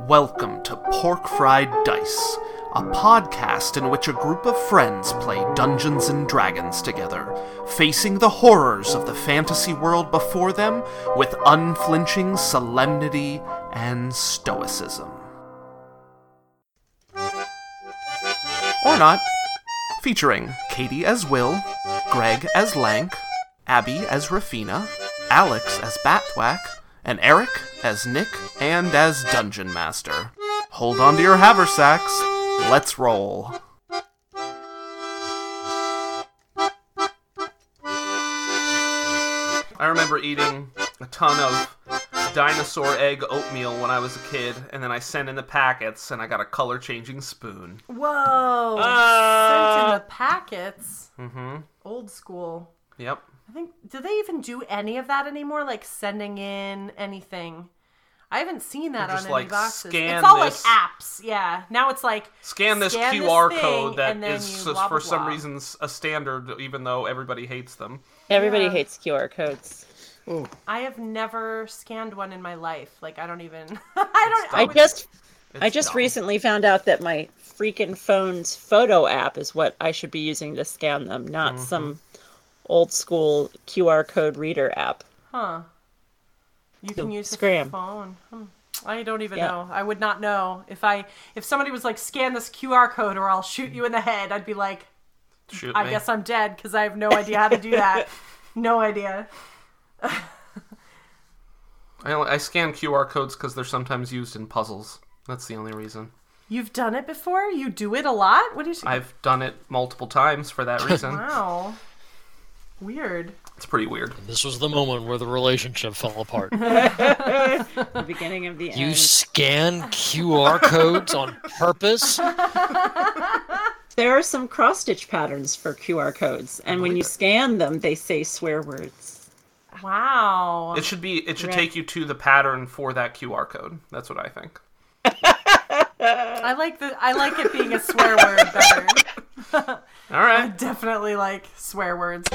Welcome to Pork Fried Dice, a podcast in which a group of friends play Dungeons and Dragons together, facing the horrors of the fantasy world before them with unflinching solemnity and stoicism. Or not. Featuring Katie as Will, Greg as Lank, Abby as Rafina, Alex as Batthwack, and Eric as Nick and as Dungeon Master. Hold on to your haversacks. Let's roll. I remember eating a ton of dinosaur egg oatmeal when I was a kid, and then I sent in the packets, and I got a color-changing spoon. Whoa! Sent in the packets? Mm-hmm. Old school. Yep. I think, do they even do any of that anymore? Like sending in anything? I haven't seen that on any boxes. It's all like apps, yeah. Now it's like scan this QR code that is blah, blah, for some blah. reason a standard, even though everybody hates them. Everybody hates QR codes. Ooh. I have never scanned one in my life. Like I don't even. I just recently found out that my freaking phone's photo app is what I should be using to scan them, not some old school QR code reader app. Huh. You can use Scram. the phone. I don't even know. I would not know. If somebody was like, scan this QR code or I'll shoot you in the head, I'd be like, I guess I'm dead because I have no idea how to do that. No idea. I scan QR codes because they're sometimes used in puzzles. That's the only reason. You've done it before? You do it a lot? What do you say? I've done it multiple times for that reason. Wow. Weird. It's pretty weird. This was the moment where the relationship fell apart. The beginning of the end. You scan QR codes on purpose? There are some cross-stitch patterns for QR codes, and when you scan them, they say swear words. Wow. It should take you to the pattern for that QR code. That's what I think. I like it being a swear word better. All right. I definitely like swear words.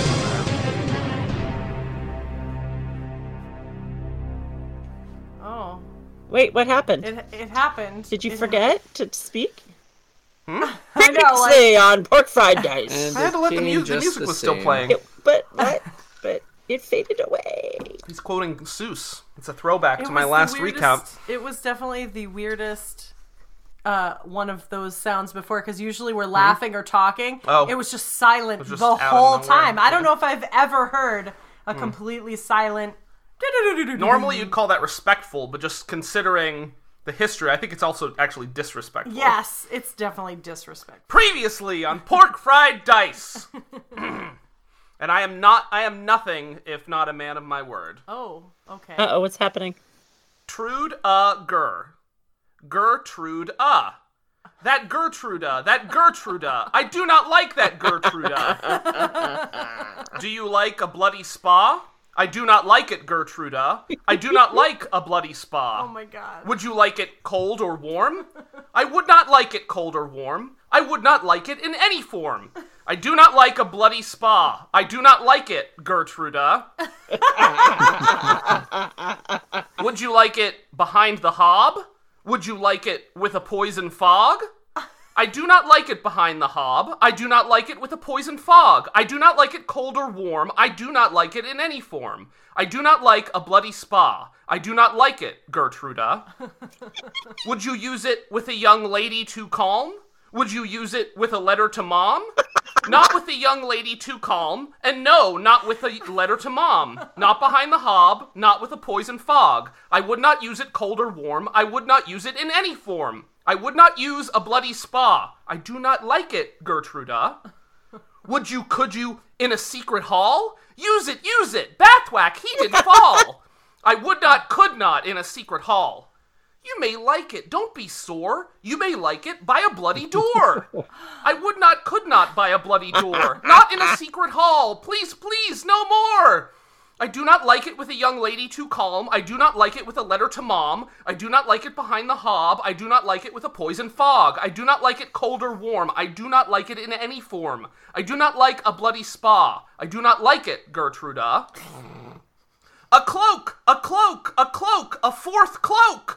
Oh. Wait, what happened? It happened. Did you forget to speak? I know, Previously on Pork Fried Dice. I had to let the music was still playing. But it faded away. He's quoting Seuss. It's a throwback to my last recount. It was definitely the weirdest one of those sounds before, because usually we're laughing or talking. Oh. It was just silent just the out of whole nowhere. time. I don't know if I've ever heard a completely silent... Normally you'd call that respectful, but just considering the history, I think it's also actually disrespectful. Yes, it's definitely disrespectful. Previously on Pork Fried Dice. And I am nothing if not a man of my word. Oh, okay. Uh-oh, what's happening? Trude Gertrude That Gertrude. I do not like that Gertrude. Do you like a bloody spa? I do not like it, Gertrude. I do not like a bloody spa. Oh my god. Would you like it cold or warm? I would not like it cold or warm. I would not like it in any form. I do not like a bloody spa. I do not like it, Gertrude. Would you like it behind the hob? Would you like it with a poison fog? I do not like it behind the hob. I do not like it with a poison fog. I do not like it cold or warm. I do not like it in any form. I do not like a bloody spa. I do not like it, Gertrude. Would you use it with a young lady too calm? Would you use it with a letter to mom? Not with a young lady too calm, and no, not with a letter to mom. Not behind the hob, not with a poison fog. I would not use it cold or warm. I would not use it in any form. I would not use a bloody spa. I do not like it, Gertrude. Could you, in a secret hall? Use it! Batthwack, he didn't fall! I could not, in a secret hall. You may like it. Don't be sore. You may like it by a bloody door. I could not by a bloody door. Not in a secret hall. Please, no more. I do not like it with a young lady too calm. I do not like it with a letter to mom. I do not like it behind the hob. I do not like it with a poison fog. I do not like it cold or warm. I do not like it in any form. I do not like a bloody spa. I do not like it, Gertrude. A cloak! A cloak! A cloak! A fourth cloak!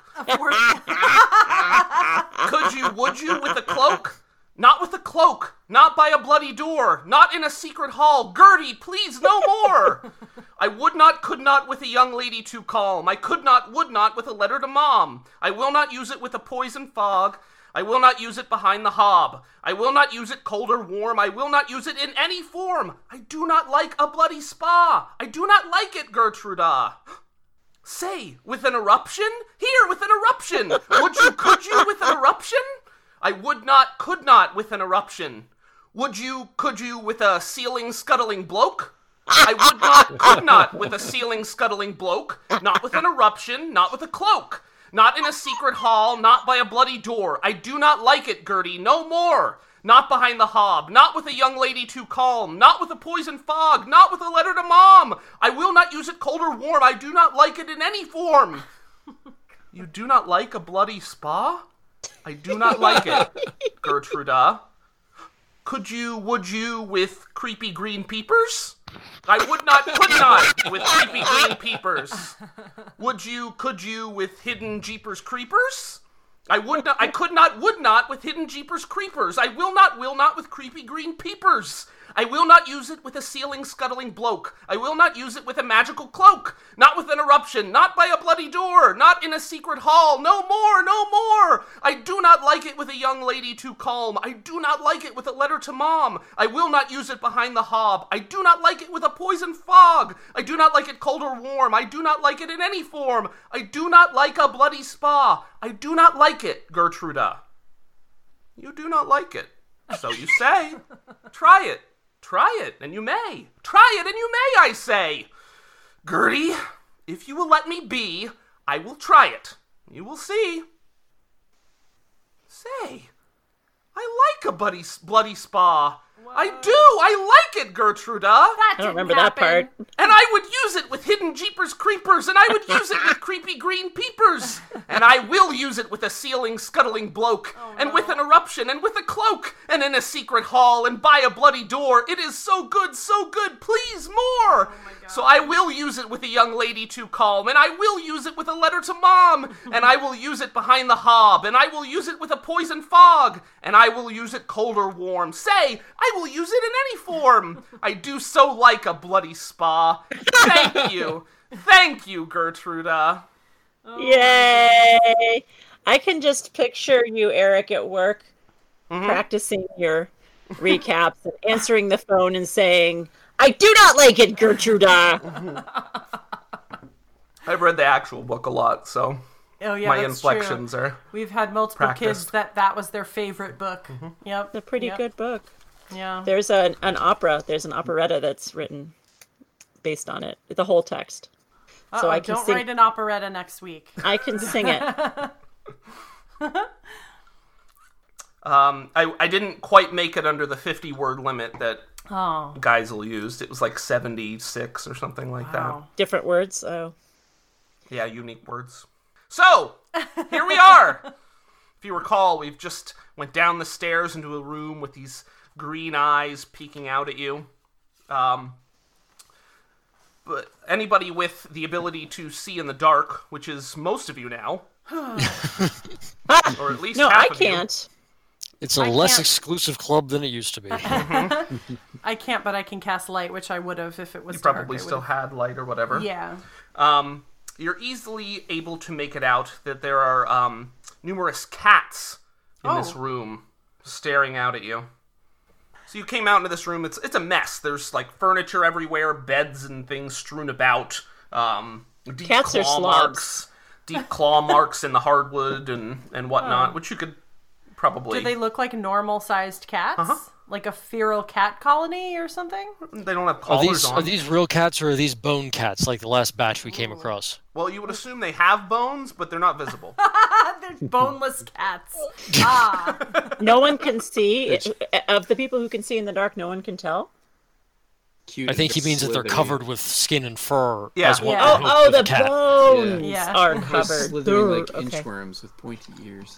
Would you, with a cloak? Not with a cloak. Not by a bloody door. Not in a secret hall. Gertie, please, no more! I would not, could not with a young lady too calm. I could not, would not with a letter to mom. I will not use it with a poison fog. I will not use it behind the hob. I will not use it cold or warm. I will not use it in any form. I do not like a bloody spa. I do not like it, Gertruda. Say, with an eruption? Here, with an eruption. Would you, could you, with an eruption? I would not, could not with an eruption. Would you, could you, with a ceiling scuttling bloke? I would not, could not with a ceiling scuttling bloke. Not with an eruption, not with a cloak. Not in a secret hall, not by a bloody door. I do not like it, Gertie, no more. Not behind the hob, not with a young lady too calm, not with a poison fog, not with a letter to mom. I will not use it cold or warm. I do not like it in any form. You do not like a bloody spa? I do not like it, Gertruda. Could you, would you, with creepy green peepers? I would not, could not, with creepy green peepers. Would you, could you, with hidden jeepers creepers? I would not, I could not, would not, with hidden jeepers creepers. I will not, with creepy green peepers. I will not use it with a ceiling scuttling bloke. I will not use it with a magical cloak. Not with an eruption, not by a bloody door, not in a secret hall. No more, no more. I do not like it with a young lady too calm. I do not like it with a letter to mom. I will not use it behind the hob. I do not like it with a poison fog. I do not like it cold or warm. I do not like it in any form. I do not like a bloody spa. I do not like it, Gertruda. You do not like it. So you say. Try it. Try it, and you may. Try it, and you may, I say. Gertie, if you will let me be, I will try it. You will see. Say, I like a bloody spa. Whoa. I do. I like it, Gertruda. I don't remember that part. And I would use it with hidden jeepers creepers, and I would use it with creepy green peepers, and I will use it with a ceiling scuttling bloke, and with an eruption, and with a cloak, and in a secret hall, and by a bloody door. It is so good, please more. So I will use it with a young lady too calm, and I will use it with a letter to mom, and I will use it behind the hob, and I will use it with a poison fog, and I will use it cold or warm. Say, I will use it in any form. I do so like a bloody spa. Thank you, Gertruda. Yay! I can just picture you, Eric, at work, practicing your recaps and answering the phone and saying, I do not like it, Gertruda! I've read the actual book a lot, so my inflections are We've had multiple kids that was their favorite book. Yep. It's a pretty good book. Yeah. There's an opera. There's an operetta that's written based on it. The whole text. So I can write an operetta next week. I can sing it. I didn't quite make it under the 50-word limit that Geisel used. It was like 76 or something like that. Different words? Oh. Yeah, unique words. So, here we are. If you recall, we've just went down the stairs into a room with these green eyes peeking out at you. But anybody with the ability to see in the dark, which is most of you now, or at least no, half I can't. It's a less exclusive club than it used to be. I can't, but I can cast light, which I would have if it was dark. You probably still had light or whatever. Yeah. You're easily able to make it out that there are numerous cats in this room staring out at you. So you came out into this room. It's a mess. There's like furniture everywhere, beds and things strewn about. Deep Cats are slobs. Deep claw marks in the hardwood and whatnot, which you could probably. Do they look like normal-sized cats? Like a feral cat colony or something? They don't have collars on. Are these real cats or are these bone cats like the last batch we came across? Well, you would assume they have bones, but they're not visible. They're boneless cats. No one can see. Of the people who can see in the dark, no one can tell? Cute, I think he means that they're covered with skin and fur. Yeah. As well. Oh, the cat. bones are covered. Slithering like inchworms with pointy ears.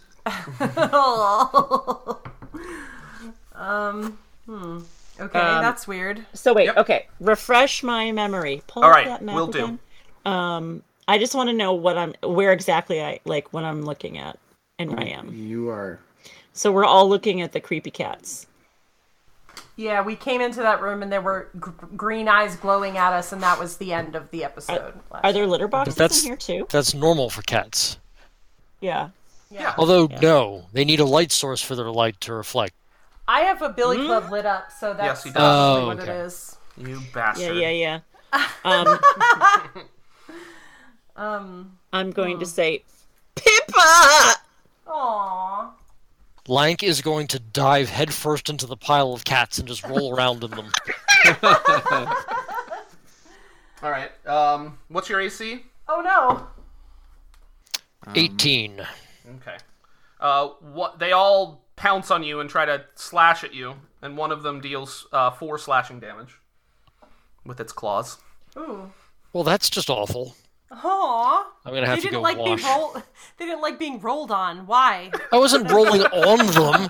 Okay, that's weird. So wait, okay. Refresh my memory. Pull All right, that map will again. do. I just want to know where exactly what I'm looking at and where I am. You are. So we're all looking at the creepy cats. Yeah, we came into that room and there were green eyes glowing at us, and that was the end of the episode. Are there litter boxes in here too? That's normal for cats. Yeah. Although, no, they need a light source for their light to reflect. I have a Billy Club lit up, so that's he does. probably what it is. You bastard. Yeah. I'm going to say, Pippa! Aww. Lank is going to dive headfirst into the pile of cats and just roll around in them. All right. What's your AC? Oh no. 18. Okay. They all pounce on you and try to slash at you, and one of them deals 4 slashing damage with its claws. Ooh. Well, that's just awful. Aww. I'm gonna have to go wash. They didn't like being rolled on. Why? I wasn't rolling on them.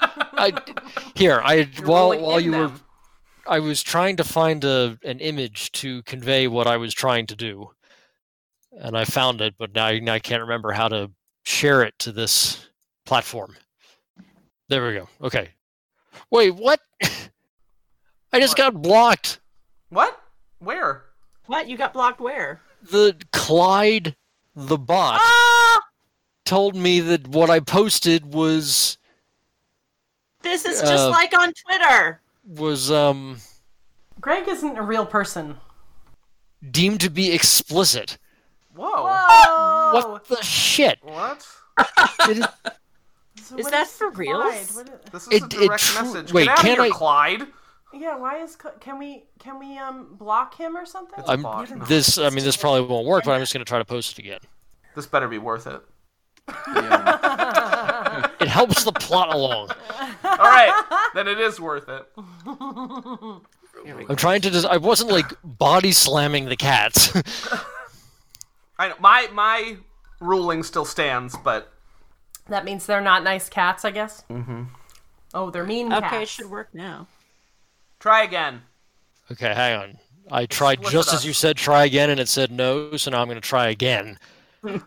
I was trying to find an image to convey what I was trying to do, and I found it, but now I can't remember how to share it to this platform. There we go. Okay. Wait, what? I just got blocked. What? Where? What? You got blocked where? The Clyde, the bot, told me that what I posted was... This is just like on Twitter. Was, Greg isn't a real person. deemed to be explicit. Whoa. What the shit? What? Is that for real? This is a direct message. Wait, Get out of can here, I... Clyde. Yeah, why is... Can we block him or something? This probably won't work, but I'm just going to try to post it again. This better be worth it. Yeah. It helps the plot along. All right, then it is worth it. I'm trying to I wasn't, like, body slamming the cats. I know, my ruling still stands, but... That means they're not nice cats, I guess? Mm-hmm. Oh, they're mean cats. Okay, it should work now. Try again. Okay, hang on. I tried just as you said try again, and it said no, so now I'm going to try again. There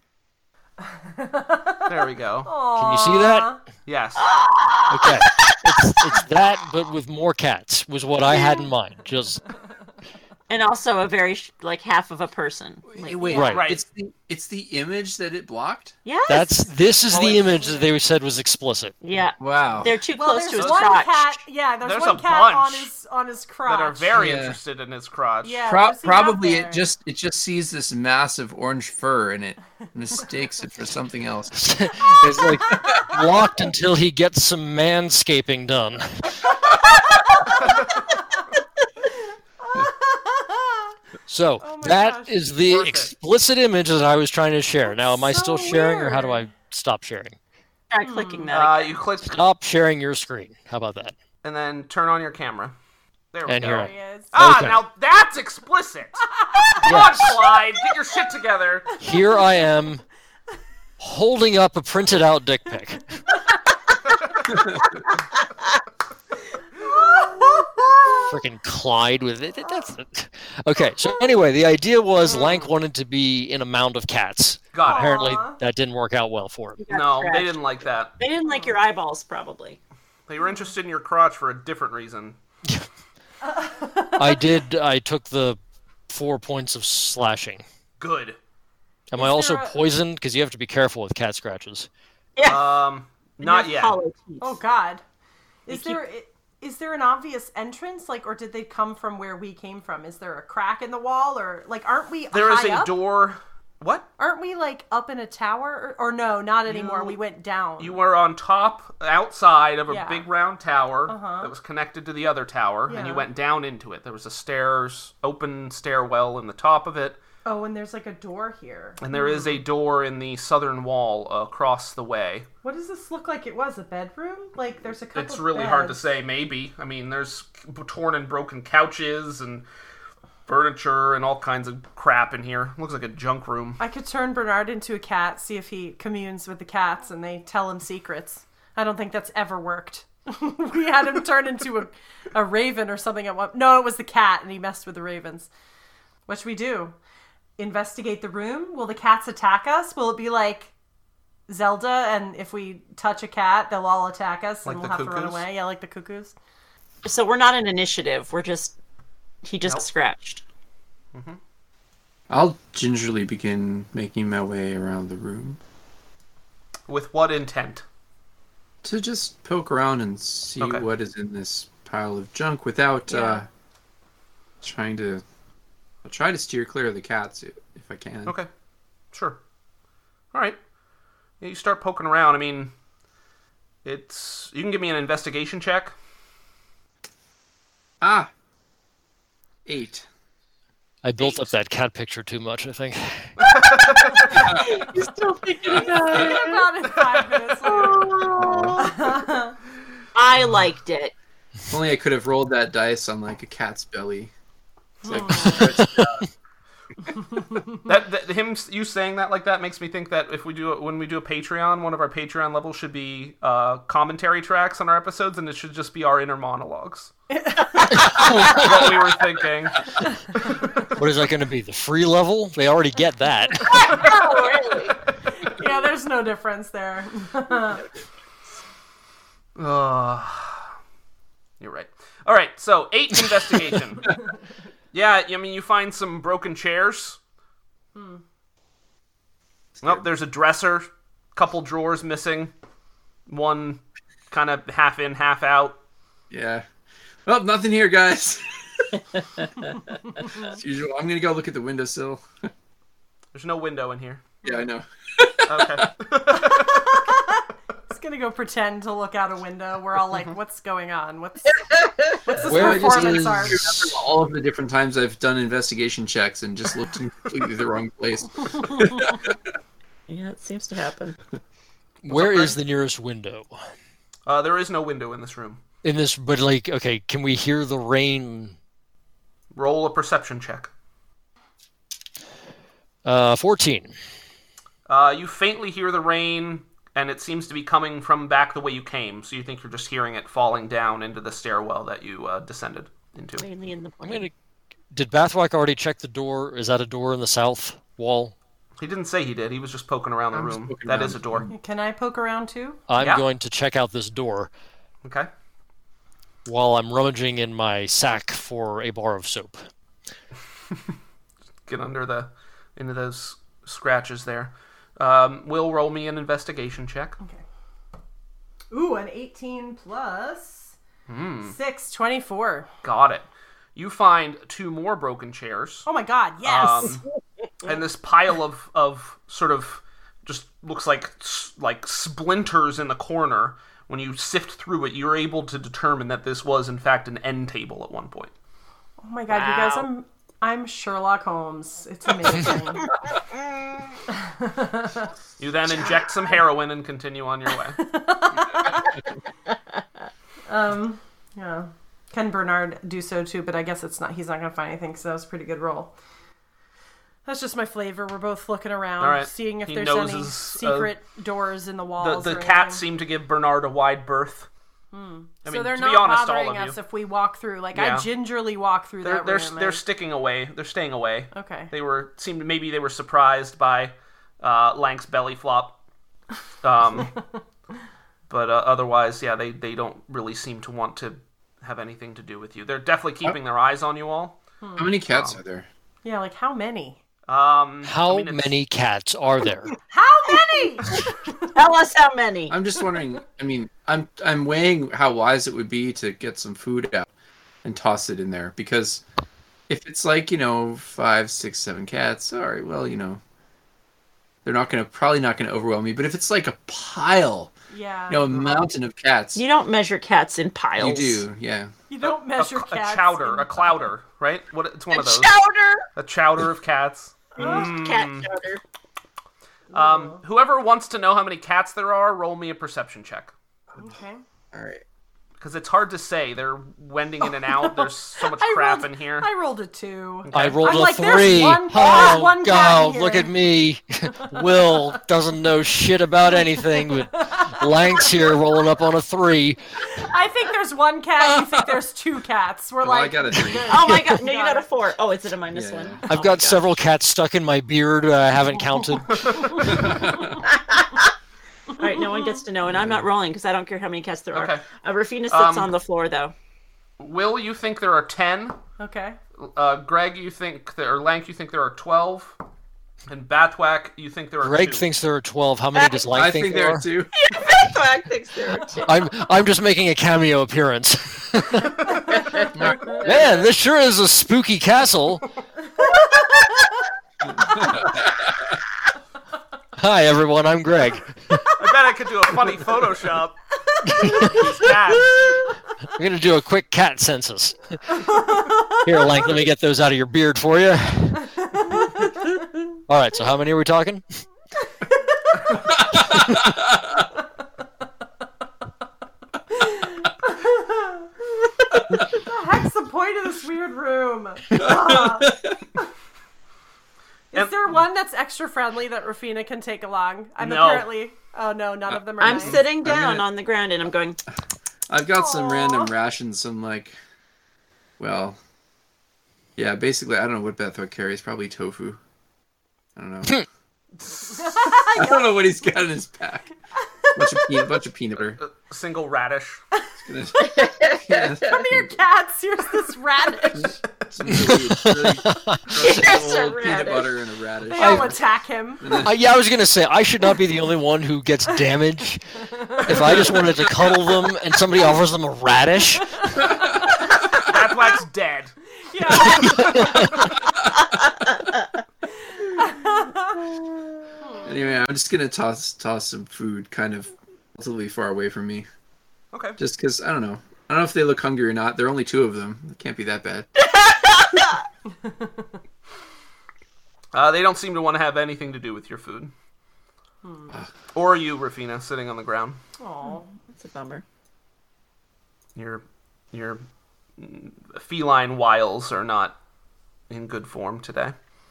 we go. Can you see that? Yes. Okay. It's that, but with more cats, was what I had in mind. Just... And also a very, half of a person. Wait, Right. It's the image that it blocked? Yes. This is the image that they said was explicit. Yeah. Wow. They're too close to his one crotch. cat. Yeah, there's one a cat bunch on his crotch. that are very interested in his crotch. Yeah, Probably it just sees this massive orange fur and it mistakes it for something else. It's like locked until he gets some manscaping done. So that is the explicit image that I was trying to share. Now, am I still sharing, or how do I stop sharing? Try clicking that. You click Stop sharing your screen. How about that? and then turn on your camera. There we And go. here He is. Okay. Now that's explicit. Come on, Clyde, get your shit together. Here I am, holding up a printed out dick pic. Freaking Clyde with it. That's it. Okay, so anyway, the idea was Lank wanted to be in a mound of cats. Got it. Apparently, that didn't work out well for him. No, they didn't like that. They didn't like your eyeballs, probably. They were interested in your crotch for a different reason. I took the 4 points of slashing. Good. Am I also poisoned? Because you have to be careful with cat scratches. Not yet. Oh God. Is there an obvious entrance, or did they come from where we came from? Is there a crack in the wall, or aren't we There is high a up? What? Aren't we up in a tower? Or no, not anymore. We went down. You were on top, outside of a Yeah. big round tower that was connected to the other tower, and you Yeah. went down into it. There was a open stairwell in the top of it, Oh, and there's a door here. and there is a door in the southern wall across the way. What does this look like? It was a bedroom? There's a couple. It's of really hard to beds. say, maybe. I mean, there's torn and broken couches and furniture and all kinds of crap in here. Looks like a junk room. I could turn Bernard into a cat, see if he communes with the cats, and they tell him secrets. I don't think that's ever worked. We had him turn into a raven or something at one. No, it was the cat, and he messed with the ravens. Which we do. investigate the room? Will the cats attack us? Will it be like Zelda, and if we touch a cat, they'll all attack us and we'll have to run away? Yeah, like the cuckoos. So we're not an initiative. He just scratched. Mm-hmm. I'll gingerly begin making my way around the room. With what intent? To just poke around and see what is in this pile of junk without trying to... I'll try to steer clear of the cats if I can. Okay. Sure. All right. Yeah, you start poking around. I mean, you can give me an investigation check. 8. I built up that cat picture too much, I think. You're still thinking about it. About it 5 minutes later. I liked it. If only I could have rolled that dice on like a cat's belly. You saying that like that makes me think that when we do a Patreon, one of our Patreon levels should be commentary tracks on our episodes, and it should just be our inner monologues. What we were thinking. What is that going to be? The free level? They already get that. Oh, really? Yeah, there's no difference there. You're right. All right, so 8 investigation. Yeah, I mean, you find some broken chairs. Oh, there's a dresser, couple drawers missing, one kind of half in, half out. Yeah. Well, nothing here, guys. As usual, I'm gonna go look at the windowsill. There's no window in here. Yeah, I know. Okay. Just gonna go pretend to look out a window. We're all like, what's going on? What's this performance art? All of the different times I've done investigation checks and just looked in completely the wrong place. Yeah, it seems to happen. Where is the nearest window? There is no window in this room. But like, okay, can we hear the rain? Roll a perception check. 14. You faintly hear the rain, and it seems to be coming from back the way you came, so you think you're just hearing it falling down into the stairwell that you descended into. Mainly in the Did Bathwack already check the door? Is that a door in the south wall? He didn't say he did. He was just poking around the room. That is a door. Can I poke around too? I'm going to check out this door. Okay. While I'm rummaging in my sack for a bar of soap. Get into those scratches there. Will roll me an investigation check. Okay. Ooh, an 18 plus 6, 24. Got it. You find 2 more broken chairs. Oh my god, yes! And this pile of sort of just looks like splinters in the corner. When you sift through it, you're able to determine that this was, in fact, an end table at one point. Oh my god, you guys, I'm Sherlock Holmes. It's amazing. You then inject some heroin and continue on your way. Yeah. Can Bernard do so too, but I guess he's not going to find anything, so that was a pretty good roll. That's just my flavor. We're both looking around, seeing if there's any secret doors in the walls. The cats seem to give Bernard a wide berth. I mean, so they're to not be honest, bothering all of us you. if we walk through. Like, I gingerly walk through that room. They're sticking away. They're staying away. Okay. Maybe they were surprised by Lank's belly flop. But otherwise, yeah, they don't really seem to want to have anything to do with you. They're definitely keeping their eyes on you all. How many cats are there? Yeah, like how many? How many cats are there? How many? Tell us how many. I'm just wondering. I mean, I'm weighing how wise it would be to get some food out and toss it in there, because if it's like 5, 6, 7 cats, all right, well they're probably not gonna overwhelm me. But if it's like a pile, a mountain of cats, you don't measure cats in piles. You do, yeah. You don't measure cats. A chowder, right? It's one of those. Chowder. A chowder of cats. Cat chowder. Whoever wants to know how many cats there are, roll me a perception check. Okay. All right. Because it's hard to say. They're wending in and out. There's so much crap in here. I rolled a 2. Okay. I rolled a 3. There's one Oh, cat God, here. look at me. Will doesn't know shit about anything, but Lanx here rolling up on a 3. I think there's one cat. You think there's 2 cats. We're I got a 3. Oh my god! No, you got a 4. Oh, is it a minus Yeah. 1? I've got several cats stuck in my beard I haven't counted. All right, no one gets to know, and I'm not rolling because I don't care how many cats there are. Okay. Rafina sits on the floor, though. Will, you think there are 10? Okay. Greg, you think or Lank, you think there are 12? And Batwack, you think there are Greg 2? tings there are 12. How many does Lank I think think there there are? are 2. I think there are 2. I'm just making a cameo appearance. Man, this sure is a spooky castle. Hi everyone, I'm Greg. I bet I could do a funny Photoshop. These cats. I'm gonna do a quick cat census. Here, Lank, let me get those out of your beard for you. All right, so how many are we talking? What the heck's the point of this weird room? Is there one that's extra friendly that Rafina can take along? No. Apparently. Oh no, none of them are. I'm nice. sitting down gonna- on the ground and I'm going. I've got some random rations, some basically, I don't know what Bethwick carries. Probably tofu. I don't know. I don't know what he's got in his pack. Bunch of peanut butter. Single radish. Come here, cats. Here's this radish. Some really Here's a old peanut radish. butter and a radish. They all attack him. Yeah, I was gonna say I should not be the only one who gets damage. If I just wanted to cuddle them and somebody offers them a radish, Batwack's dead. Yeah. Anyway, I'm just gonna toss some food kind of relatively far away from me. Okay. Just because, I don't know if they look hungry or not. There are only 2 of them. It can't be that bad. They don't seem to want to have anything to do with your food. Or you, Rafina, sitting on the ground. Aw. That's a bummer. Your feline wiles are not in good form today.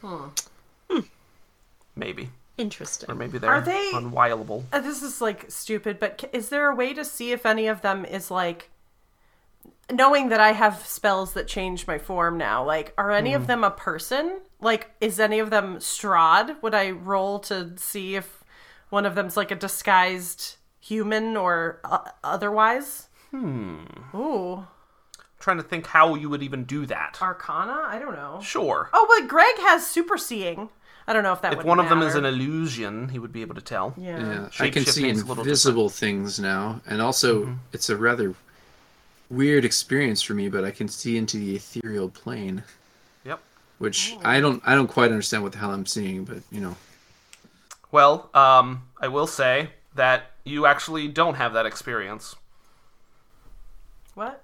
Maybe. Interesting. Or maybe they're Are they- unwileable. This is like stupid, but is there a way to see if any of them is like, knowing that I have spells that change my form now, like, are any of them a person? Like, is any of them Strahd? Would I roll to see if one of them's like a disguised human or otherwise? Ooh. Trying to think how you would even do that. Arcana? I don't know. Sure. Oh, but Greg has super seeing. I don't know if that If would one of them is matter. an illusion, he would be able to tell. Yeah, I can see Shape-shifting's a little invisible things now, and also it's a rather weird experience for me. But I can see into the ethereal plane, Yep. which I don't quite understand what the hell I'm seeing. But Well, I will say that you actually don't have that experience. What?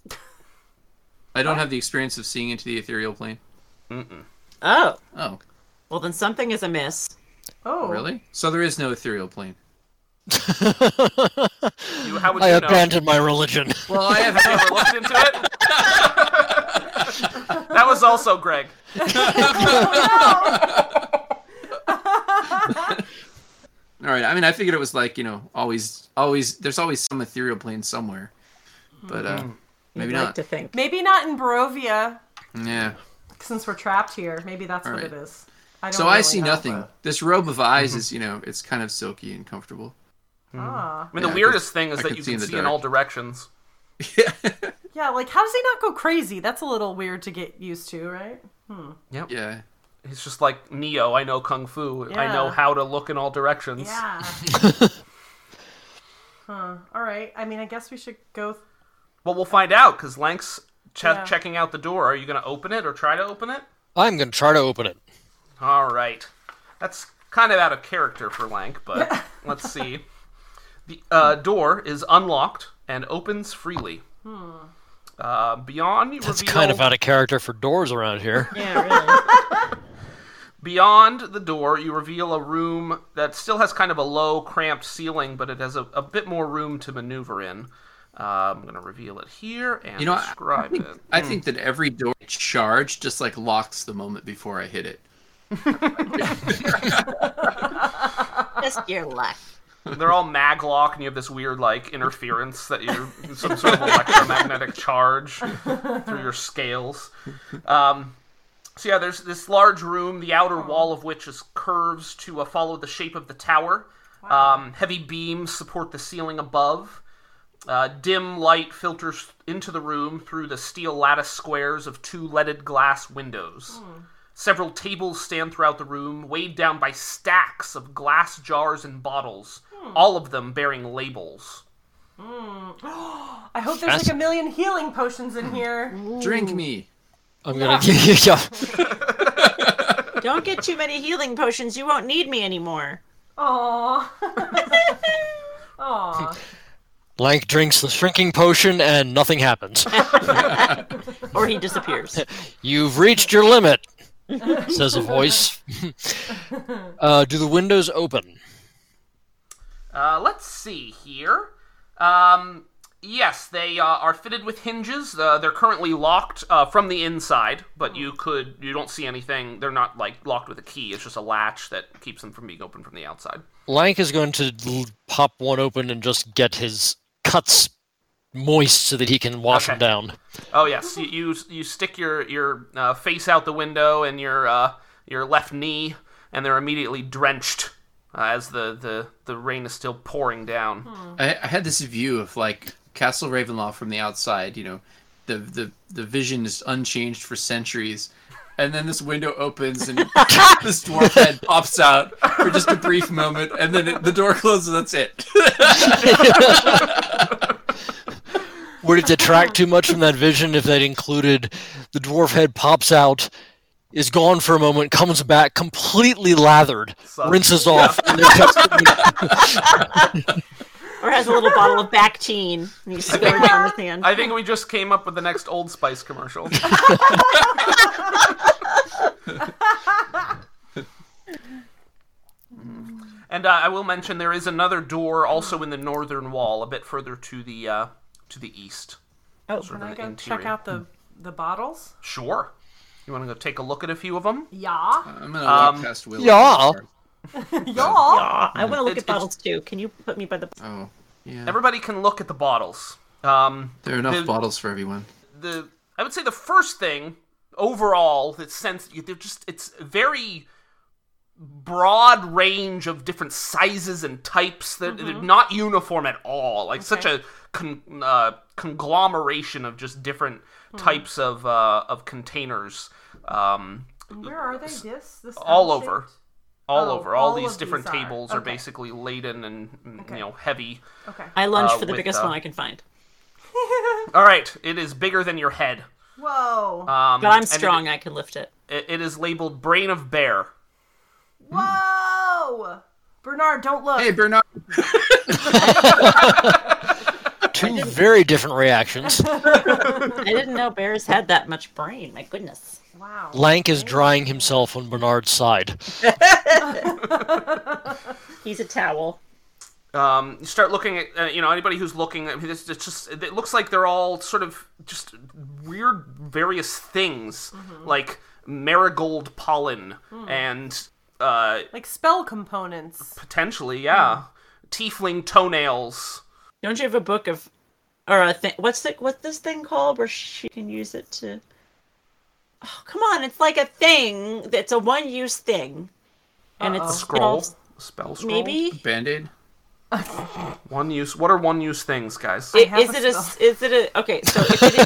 I don't have the experience of seeing into the ethereal plane. Oh. Oh, Well, then something is amiss. Oh. really? So there is no ethereal plane. How would I you know? abandoned my religion. Well, I have. Have you ever looked into it? That was also Greg. All right. I mean, I figured it was like always. There's always some ethereal plane somewhere, but maybe You'd like not. to think. Maybe not in Barovia, Yeah. since we're trapped here. Maybe that's what Right. it is. I don't So really I see know, nothing. This robe of eyes is, it's kind of silky and comfortable. but- Ah. I mean, Yeah, the weirdest thing is I that can you see can in the see in dark. all directions. Yeah, like, how does he not go crazy? That's a little weird to get used to, right? Yeah. He's just like Neo. I know kung fu. I know Yeah. how to look in all directions. Yeah. Huh. All right. I mean, I guess we should go... Well, we'll find out because Lank's Yeah. checking out the door. Are you going to open it or try to open it? I'm going to try to open it. All right. That's kind of out of character for Lank, but let's see. The door is unlocked and opens freely. Beyond, you That's reveal... kind of out of character for doors around here. Yeah, really. Beyond the door, you reveal a room that still has kind of a low, cramped ceiling, but it has a bit more room to maneuver in. I'm going to reveal it here and describe it. I think that every door charge just like locks the moment before I hit it. Just your luck. They're all maglock, and you have this weird, like, interference that you're some sort of electromagnetic charge through your scales. So yeah, there's this large room, the outer wall of which is curves to follow the shape of the tower. Wow. Heavy beams support the ceiling above. Dim light filters into the room through the steel lattice squares of 2 leaded glass windows. Several tables stand throughout the room, weighed down by stacks of glass jars and bottles, all of them bearing labels. I hope there's like a million healing potions in here. Drink me. I'm gonna give you. Don't get too many healing potions. You won't need me anymore. Aww. Aww. Lank drinks the shrinking potion and nothing happens. Or he disappears. You've reached your limit, says a voice. Do the windows open? Let's see here. Yes, they are fitted with hinges. They're currently locked from the inside, but you don't see anything. They're not like locked with a key. It's just a latch that keeps them from being open from the outside. Lank is going to pop one open and just get his cuts moist so that he can wash them down. Oh yes, you stick your face out the window and your left knee, and they're immediately drenched as the rain is still pouring down. I had this view of like Castle Ravenloft from the outside. You know, the vision is unchanged for centuries, and then this window opens and this dwarf head pops out for just a brief moment, and then the door closes. That's it. Would it detract too much from that vision if they'd included the dwarf head pops out, is gone for a moment, comes back completely lathered, rinses off, and then or has a little bottle of Bactine and you spill it on his hand. I think we just came up with the next Old Spice commercial. And I will mention there is another door also in the northern wall, a bit further to the east. Oh, can I go check out the bottles? Sure. You want to go take a look at a few of them? Yeah. I'm gonna walk past Willow. Yeah. Yeah. I want to look at bottles too. Can you put me by the... Oh, yeah. Everybody can look at the bottles. There are enough bottles for everyone. I would say the first thing overall, it's very broad range of different sizes and types that they're not uniform at all. Like such a conglomeration of just different types of containers. Where are they? This all over. All over. All these of different these tables are basically laden and heavy. Okay. I lunge for the biggest one I can find. All right. It is bigger than your head. Whoa. But I'm strong. I can lift it. It is labeled Brain of Bear. Whoa! Bernard, don't look. Hey, Bernard. Two very different reactions. I didn't know bears had that much brain. My goodness. Wow. Lank is drying himself on Bernard's side. He's a towel. You start looking at anybody who's looking. I mean, it looks like they're all sort of just weird, various things like marigold pollen and like spell components. Potentially, yeah, tiefling toenails. Don't you have a book of, or a thing? What's this thing called where she can use it to? Oh, come on! It's like a thing. That's a one-use thing, and it's spell scroll. Maybe Band-Aid. One use. What are one-use things, guys? Is it a? Okay, so if it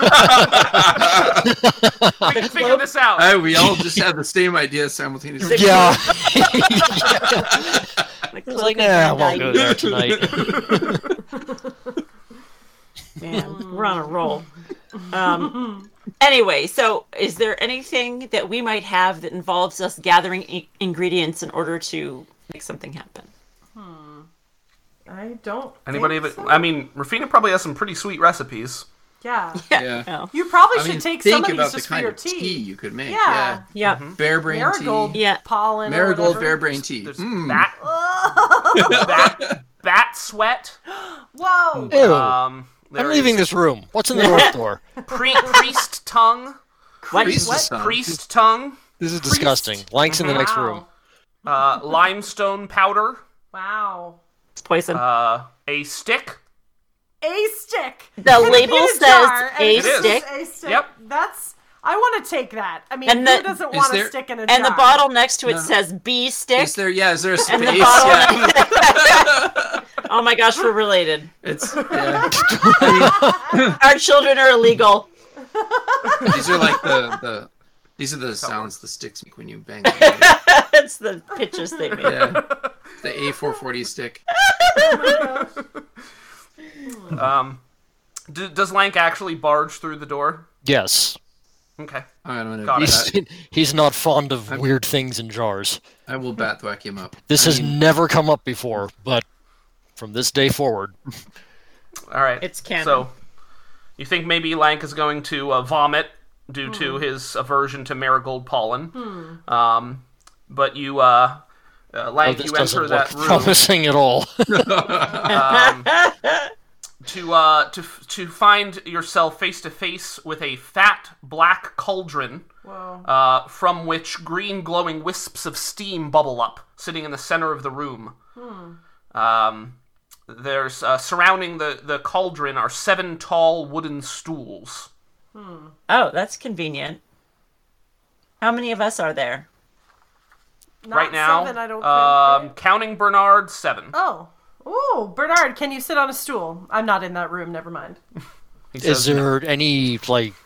is, we can figure this out. We all just had the same idea simultaneously. Yeah. I was like, I won't go there tonight. Man, we're on a roll. Anyway, so is there anything that we might have that involves us gathering ingredients in order to make something happen? I don't. Anybody? So. I mean, Rafina probably has some pretty sweet recipes. Yeah. Yeah. You probably should take some of these about just the kind for your of tea you could make. Yeah. Yeah. Bear brain marigold tea. Yeah. Pollen. Marigold bear brain tea. There's bat sweat. Whoa. Ew. I'm leaving this room. What's in the north door? Priest tongue. Priest tongue. This is disgusting. Lank's in the next room. Limestone powder. Wow. poison? A stick. A stick. The label says a stick. A stick. Yep. I want to take that. I mean, And who doesn't want a stick in a jar? And the bottle next to it says B stick. Is there a space? And the bottle Oh my gosh, we're related. It's Our children are illegal. these are like these are the sounds the sticks make when you bang them. It's the pitches they make. Yeah. The A440 stick. Does Lank actually barge through the door? Yes. Okay. I'm gonna Got it. He's not fond of weird things in jars. I will bat thwack him up. This has never come up before, but from this day forward. All right. It's canon. So, you think maybe Lank is going to vomit due to his aversion to marigold pollen. But you, Lank, this you doesn't enter look that room. promising at all. To find yourself face to face with a fat black cauldron, from which green glowing wisps of steam bubble up, sitting in the center of the room. There's surrounding the cauldron are 7 tall wooden stools. Oh, that's convenient. How many of us are there? Not right now, 7, I don't think. Right? counting Bernard, 7. Oh. Ooh, Bernard, can you sit on a stool? I'm not in that room, never mind. Is there any,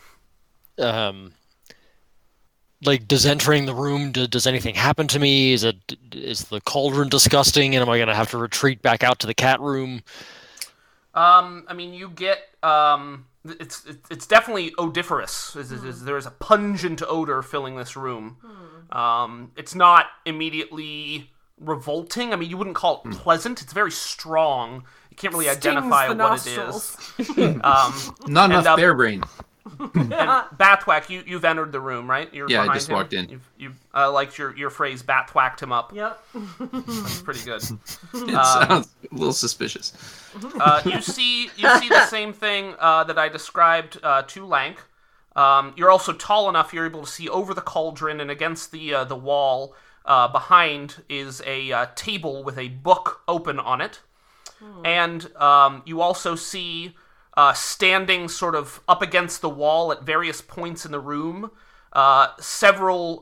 does entering the room, does anything happen to me? Is the cauldron disgusting, and am I going to have to retreat back out to the cat room? I mean, you get, it's definitely odoriferous. There's a pungent odor filling this room. It's not immediately revolting. I mean, you wouldn't call it pleasant. It's very strong. You can't really identify what it is. Not enough bear brain. And Bathwack, you've entered the room, right? You're I behind just him. walked in. You liked your phrase, Bathwacked him up. Yep. That's pretty good. It sounds a little suspicious. You see the same thing that I described to Lank. You're also tall enough you're able to see over the cauldron, and against the wall behind is a table with a book open on it. And you also see standing sort of up against the wall at various points in the room, 7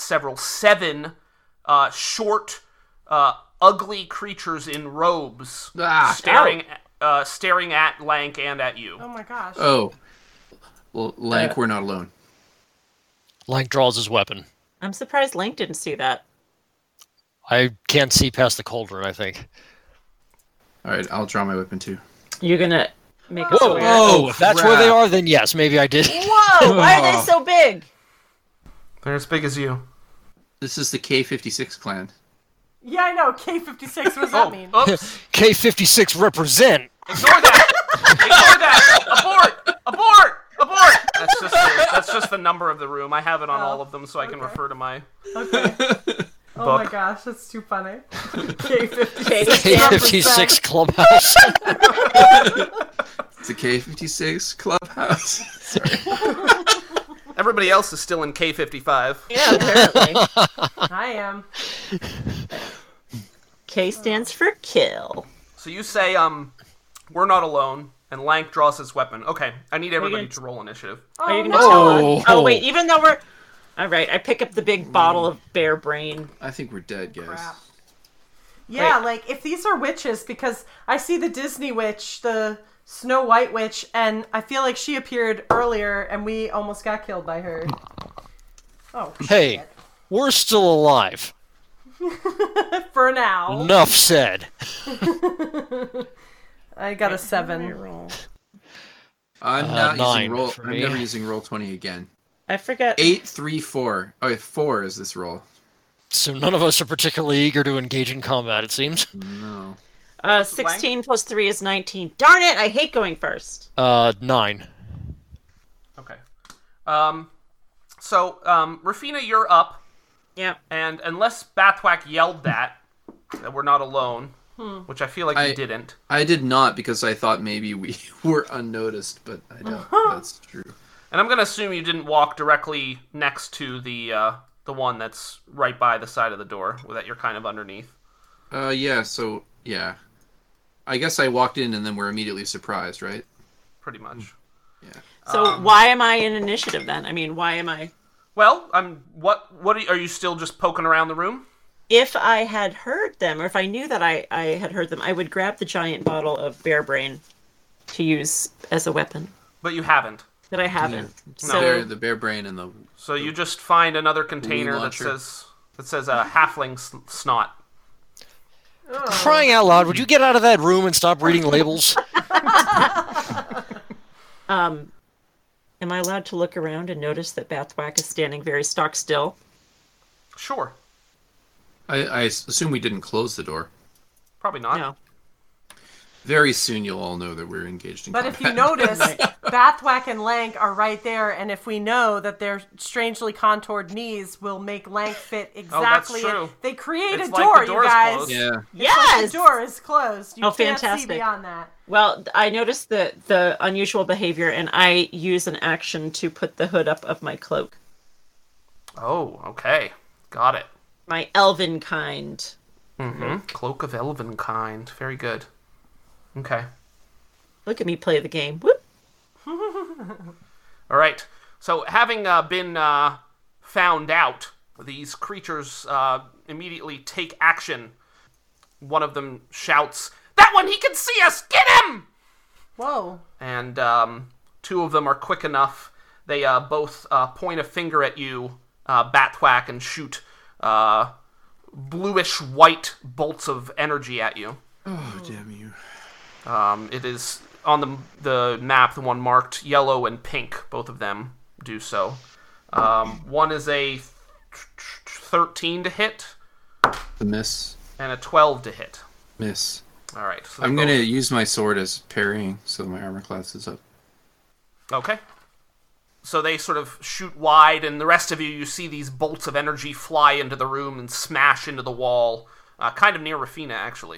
short, ugly creatures in robes staring at Lank and at you. Oh my gosh. Oh. Well, Lank, we're not alone. Lank draws his weapon. I'm surprised Link didn't see that. I can't see past the cauldron, I think. Alright, I'll draw my weapon too. You're gonna make us aware. Oh, if that's where they are, then yes, maybe I did. Whoa! Why are they so big? They're as big as you. This is the K56 clan. Yeah, I know. K56, what does that mean? Oops. K56 represent. Ignore that! Ignore that! Abort! That's just the number of the room. I have it on all of them, so I can refer to my Okay. Oh my gosh, that's too funny. K56. K56 Clubhouse. It's the K56 clubhouse. Sorry. Everybody else is still in K55. Yeah, apparently. I am. K stands for kill. So you say, we're not alone, and Lank draws his weapon. Okay, I need everybody to roll initiative. Are you gonna tell us? Oh wait, even though we're... Alright, I pick up the big bottle of bear brain. I think we're dead, guys. Crap. Yeah, Wait. like, if these are witches, because I see the Disney witch, the Snow White witch, and I feel like she appeared earlier, and we almost got killed by her. Oh, Hey, shit. we're still alive. For now. Enough said. I got a 7. I'm not 9 using roll. for I'm me. never using roll 20 again. I forget. 8, 3, 4. Oh, 4 is this roll. So none of us are particularly eager to engage in combat, it seems. No. 16 plus 3 is 19. Darn it, I hate going first. 9. Okay. So, Rafina, you're up, Yeah. and unless Bathwack yelled that we're not alone, which I feel like he didn't. I did not because I thought maybe we were unnoticed, but I don't. That's true. And I'm going to assume you didn't walk directly next to the one that's right by the side of the door, that you're kind of underneath. Yeah, so, yeah. I guess I walked in and then we're immediately surprised, right? Pretty much. Yeah. So why am I in initiative then? I mean, why am I? Well, what are you still just poking around the room? If I had heard them, or if I knew that I had heard them, I would grab the giant bottle of bear brain to use as a weapon. But you haven't. That I haven't. Yeah. So The bear brain and the... So you just find another container that says a halfling snot. Crying out loud, would you get out of that room and stop reading labels? Am I allowed to look around and notice that Bathwack is standing very stock still? Sure. I assume we didn't close the door. Probably not. No. Very soon you'll all know that we're engaged in But combat. if you notice, Bathwack and Lank are right there, and if we know that their strangely contoured knees will make Lank fit exactly, true. in, they create It's a like door, the you door's guys. closed. Yeah. Yes! The door is closed. You Oh, can't see fantastic. beyond that. Well, I noticed the unusual behavior, and I use an action to put the hood up of my cloak. Oh, okay. Got it. My elven kind. Mm-hmm. Cloak of Elven kind. Very good. Okay. Look at me play the game. Whoop. All right. So, having been found out, these creatures immediately take action. One of them shouts, "That one, he can see us! Get him!" Whoa. And two of them are quick enough. They both point a finger at you, Bathwack, and shoot bluish-white bolts of energy at you. Oh, damn you. It is on the map, the one marked yellow and pink. Both of them do so. One is a 13 to hit. The miss. And a 12 to hit. Miss. All right. So I'm going to use my sword as parrying, so my armor class is up. Okay. So they sort of shoot wide, and the rest of you see these bolts of energy fly into the room and smash into the wall, kind of near Rafina, actually.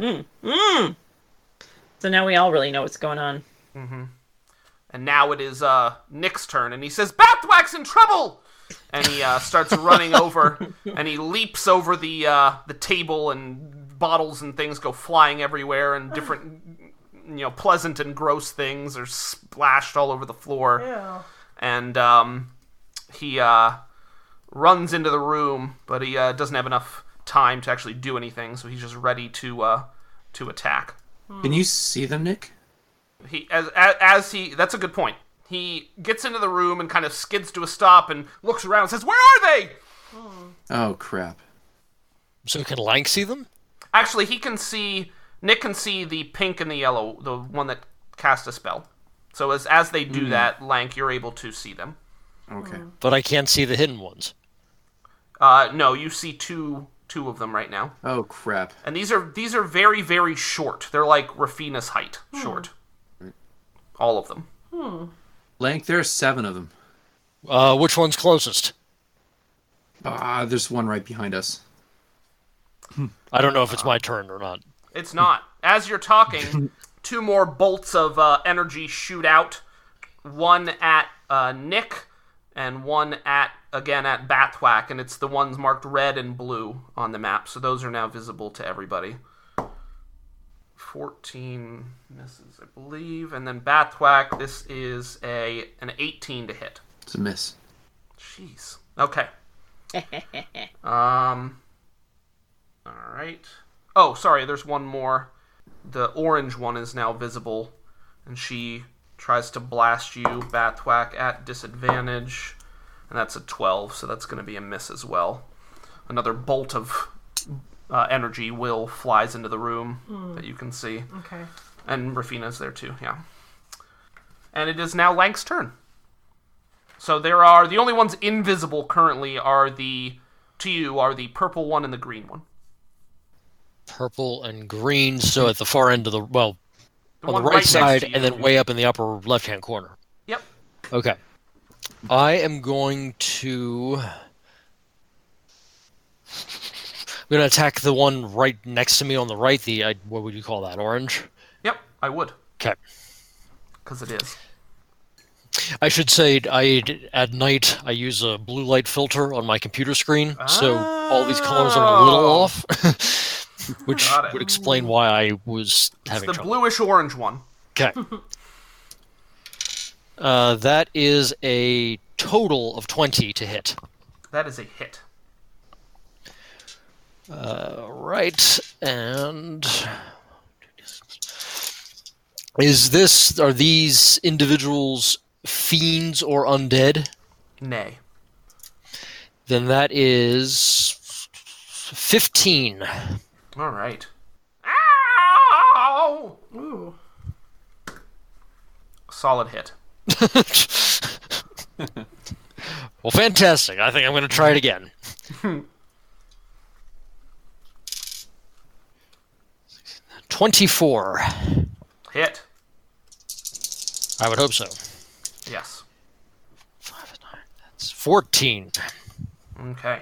So now we all really know what's going on. Mm-hmm. And now it is Nick's turn, and he says, "Bathwack's in trouble!" And he starts running over, and he leaps over the table, and bottles and things go flying everywhere, and different, pleasant and gross things are splashed all over the floor. Ew. And he runs into the room, but he doesn't have enough time to actually do anything, so he's just ready to attack. Can you see them, Nick? That's a good point. He gets into the room and kind of skids to a stop and looks around and says, "Where are they?" Oh, crap. So can Lank see them? Actually, Nick can see the pink and the yellow, the one that cast a spell. So as they do that, Lank, you're able to see them. Okay. But I can't see the hidden ones. No, you see two of them right now. Oh, crap. And these are very, very short. They're like Rafina's height, short. All of them. Lank, there are 7 of them. Which one's closest? There's one right behind us. I don't know if it's my turn or not. It's not. As you're talking, 2 more bolts of energy shoot out. One at Nick, and one at Bathwack, and it's the ones marked red and blue on the map. So those are now visible to everybody. 14 misses, I believe, and then Bathwack. This is an 18 to hit. It's a miss. Jeez. Okay. All right. Oh, sorry. There's one more. The orange one is now visible, and she tries to blast you, Bathwack, at disadvantage, and that's a 12, so that's going to be a miss as well. Another bolt of energy flies into the room that you can see. Okay. And Rafina's there too, yeah. And it is now Lank's turn. So the only ones invisible currently are the purple one and the green one. Purple and green, so at the far end of the on the one right next side, to you. and then way up in the upper left-hand corner. Yep. Okay. I am going to attack the one right next to me on the right. What would you call that? Orange? Yep, I would. Okay. Because it is. I should say, at night I use a blue light filter on my computer screen, so all these colors are a little off. Which Got it. would explain why I was having It's the trouble. bluish-orange one. Okay. That is a total of 20 to hit. That is a hit. Right, and are these individuals fiends or undead? Nay. Then that is 15. All right. Ow! Ooh. Solid hit. Well, fantastic. I think I'm going to try it again. 24. Hit. I would hope so. Yes. 5 and 9. That's 14. Okay.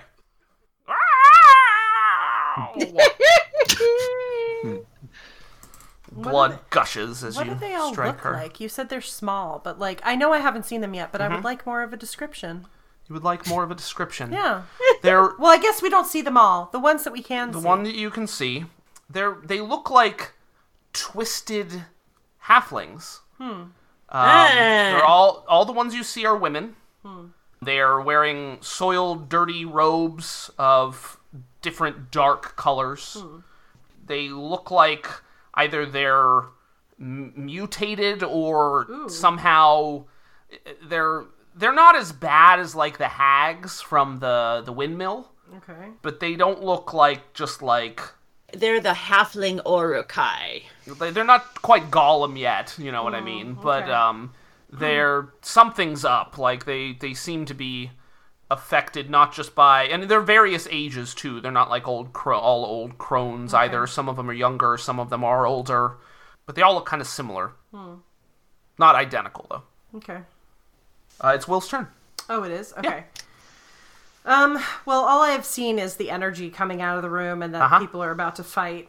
Blood gushes as What you do they all strike look her. like? You said they're small, but like I know I haven't seen them yet, but I would like more of a description. You would like more of a description. Yeah. They're Well, I guess we don't see them all. The ones that we can the see. one that you can see. They look like twisted halflings. They're all the ones you see are women. They're wearing soiled, dirty robes of different dark colors. They look like either they're mutated or somehow they're not as bad as like the hags from the windmill, Okay. but they don't look like just like They're the halfling Urukai. they're not quite Gollum yet, you know what I mean? But they're something's up. Like they seem to be affected not just by, and they're various ages too. They're not like all old crones either. Some of them are younger, some of them are older, but they all look kind of similar. Not identical though. Okay. It's Will's turn. Oh, it is? Okay. Well, all I have seen is the energy coming out of the room and that people are about to fight.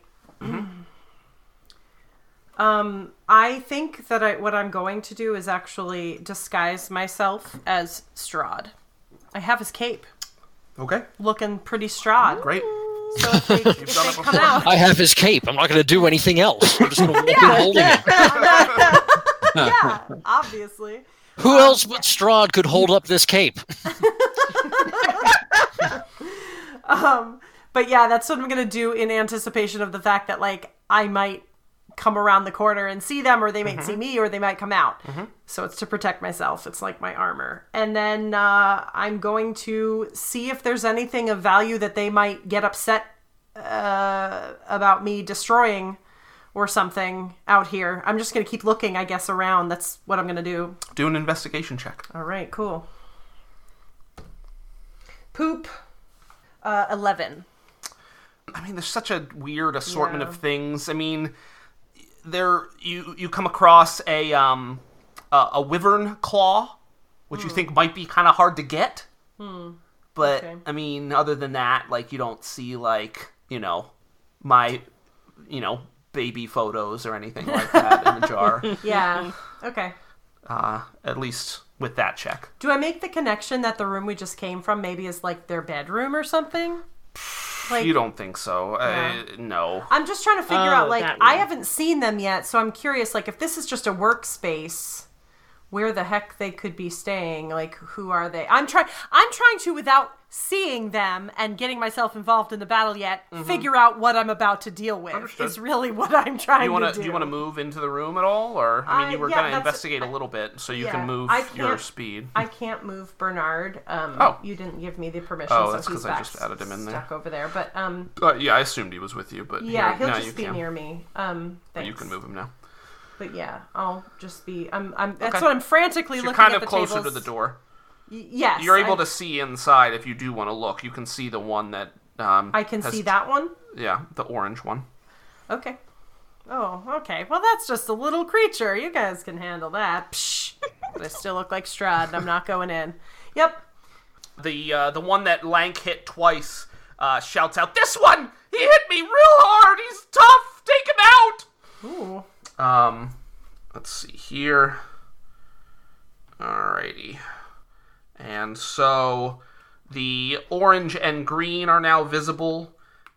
I think that what I'm going to do is actually disguise myself as Strahd. I have his cape. Okay, Looking pretty Strahd. great. So if they, done it come before. out... I have his cape. I'm not going to do anything else. I'm just going to walk in holding it. Yeah, obviously. Who else but Strahd could hold up this cape? But yeah, that's what I'm going to do in anticipation of the fact that, like, I might come around the corner and see them, or they might see me, or they might come out. So it's to protect myself. It's like my armor. And then I'm going to see if there's anything of value that they might get upset about me destroying or something out here. I'm just going to keep looking, I guess, around. That's what I'm going to do. Do an investigation check. All right, cool. Poop. 11. I mean, there's such a weird assortment of things. I mean, you come across a wyvern claw, which you think might be kind of hard to get. But Okay. I mean, other than that, like, you don't see my baby photos or anything like that in the jar. Yeah. Okay. At least with that check. Do I make the connection that the room we just came from maybe is like their bedroom or something? Like, You don't think so? No. I'm just trying to figure Oh, out, like, that I room. haven't seen them yet, so I'm curious, like, if this is just a workspace, where the heck they could be staying, like, who are they? I'm trying to, without seeing them and getting myself involved in the battle yet, figure out what I'm about to deal with. Understood. Is really what I'm trying to do. Do you want to move into the room at all, or I mean, you were yeah, going to that's- investigate a little bit, so you yeah, can move I your can't- speed. I can't move Bernard. You didn't give me the permission, Oh, so that's he's 'cause I back just added him in there. stuck over there. But Yeah, I assumed he was with you, but yeah, he'll now just you be can. near me. Thanks. You can move him now. But yeah, I'll just be. That's Okay. what I'm frantically You're looking kind at of the closer tables. to the door. Yes, You're able to see inside if you do want to look. You can see the one that I can see that one. Yeah, the orange one. Okay. Oh, okay. Well, that's just a little creature. You guys can handle that. Psh. But I still look like Strahd, and I'm not going in. Yep. The one that Lank hit twice shouts out, "This one! He hit me real hard! He's tough! Take him out!" Ooh. Let's see here. Alrighty. And so the orange and green are now visible,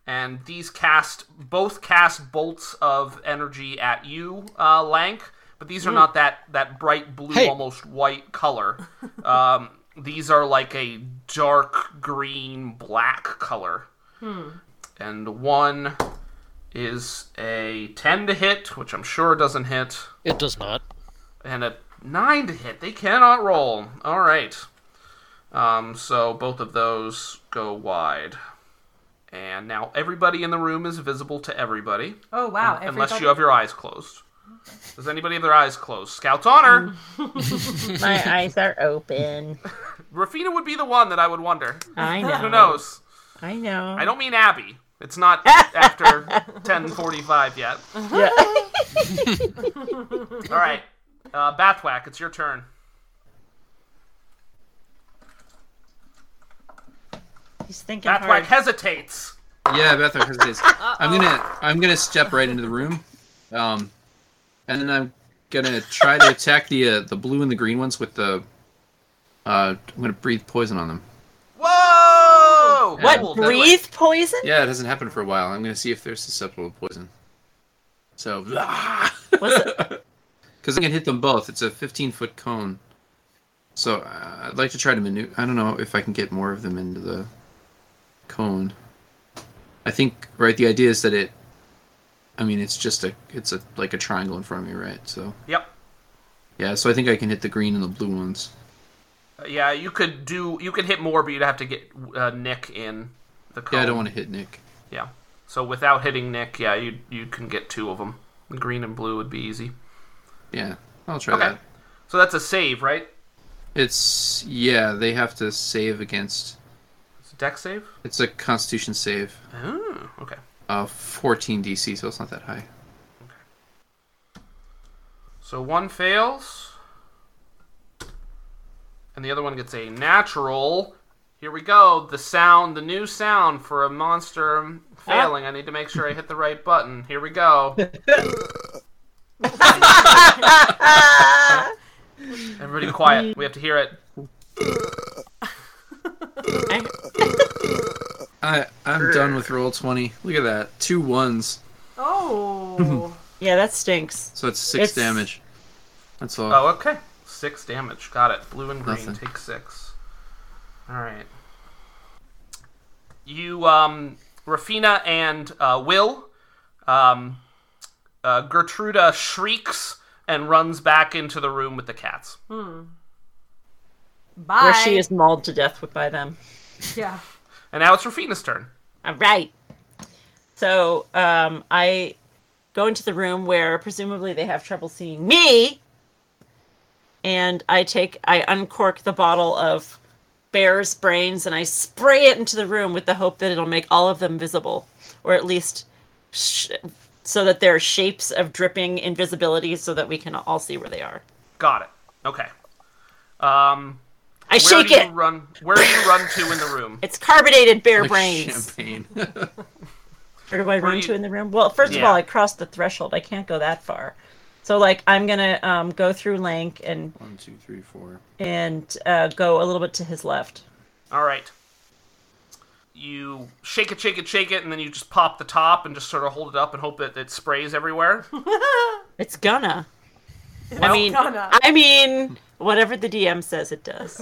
and these both cast bolts of energy at you, Lank. But these are not that bright blue, almost white color. These are like a dark green, black color. And one is a 10 to hit, which I'm sure doesn't hit. It does not. And a 9 to hit. They cannot roll. All right. So both of those go wide. And now everybody in the room is visible to everybody. Oh, wow. Unless you have your eyes closed. Does anybody have their eyes closed? Scout's honor! My eyes are open. Rafina would be the one that I would wonder. I know. Who knows? I know. I don't mean Abby. It's not after 10:45 yet. Yeah. All right. Bathwack, it's your turn. He's thinking Bathwack hard. hesitates. Yeah, Bathwack hesitates. I'm gonna step right into the room, and then I'm gonna try to attack the blue and the green ones with the. I'm gonna breathe poison on them. Whoa! What? Cool, Breathe poison? Yeah, it hasn't happened for a while. I'm gonna see if they're susceptible to poison. So. What's it? Because I can hit them both. It's a 15-foot cone. So I'd like to try to maneuver. I don't know if I can get more of them into the cone. I think, right, the idea is that it's like a triangle in front of me, right? So. Yep. Yeah, so I think I can hit the green and the blue ones. Yeah, you could hit more, but you'd have to get Nick in the cone. Yeah, I don't want to hit Nick. Yeah. So without hitting Nick, yeah, you can get 2 of them. The green and blue would be easy. Yeah, I'll try that. So that's a save, right? They have to save against... It's a dex save? It's a constitution save. Oh, okay. 14 DC, so it's not that high. Okay. So one fails. And the other one gets a natural. Here we go. The new sound for a monster failing. I need to make sure I hit the right button. Here we go. Everybody quiet. We have to hear it. I'm done with roll 20. Look at that. 2 1s. Oh. Yeah, that stinks. So it's 6 damage. That's all. Oh, okay. 6 damage. Got it. Blue and green take 6. Alright. You, Rafina and Will, Gertruda shrieks and runs back into the room with the cats. Bye. Where she is mauled to death by them. Yeah. And now it's Rafina's turn. All right. So I go into the room where presumably they have trouble seeing me, and I uncork the bottle of bear's brains and I spray it into the room with the hope that it'll make all of them visible, or at least so that they're shapes of dripping invisibility, so that we can all see where they are. Got it. Okay. I shake it. Where do you run to in the room? It's carbonated bear Like brains. champagne. Where do I run to in the room? Well, first of all, I crossed the threshold. I can't go that far. So, I'm gonna go through Lank and 1, 2, 3, 4. and go a little bit to his left. All right. You shake it, and then you just pop the top and just sort of hold it up and hope that it sprays everywhere. It's gonna. Well, I mean, whatever the DM says it does.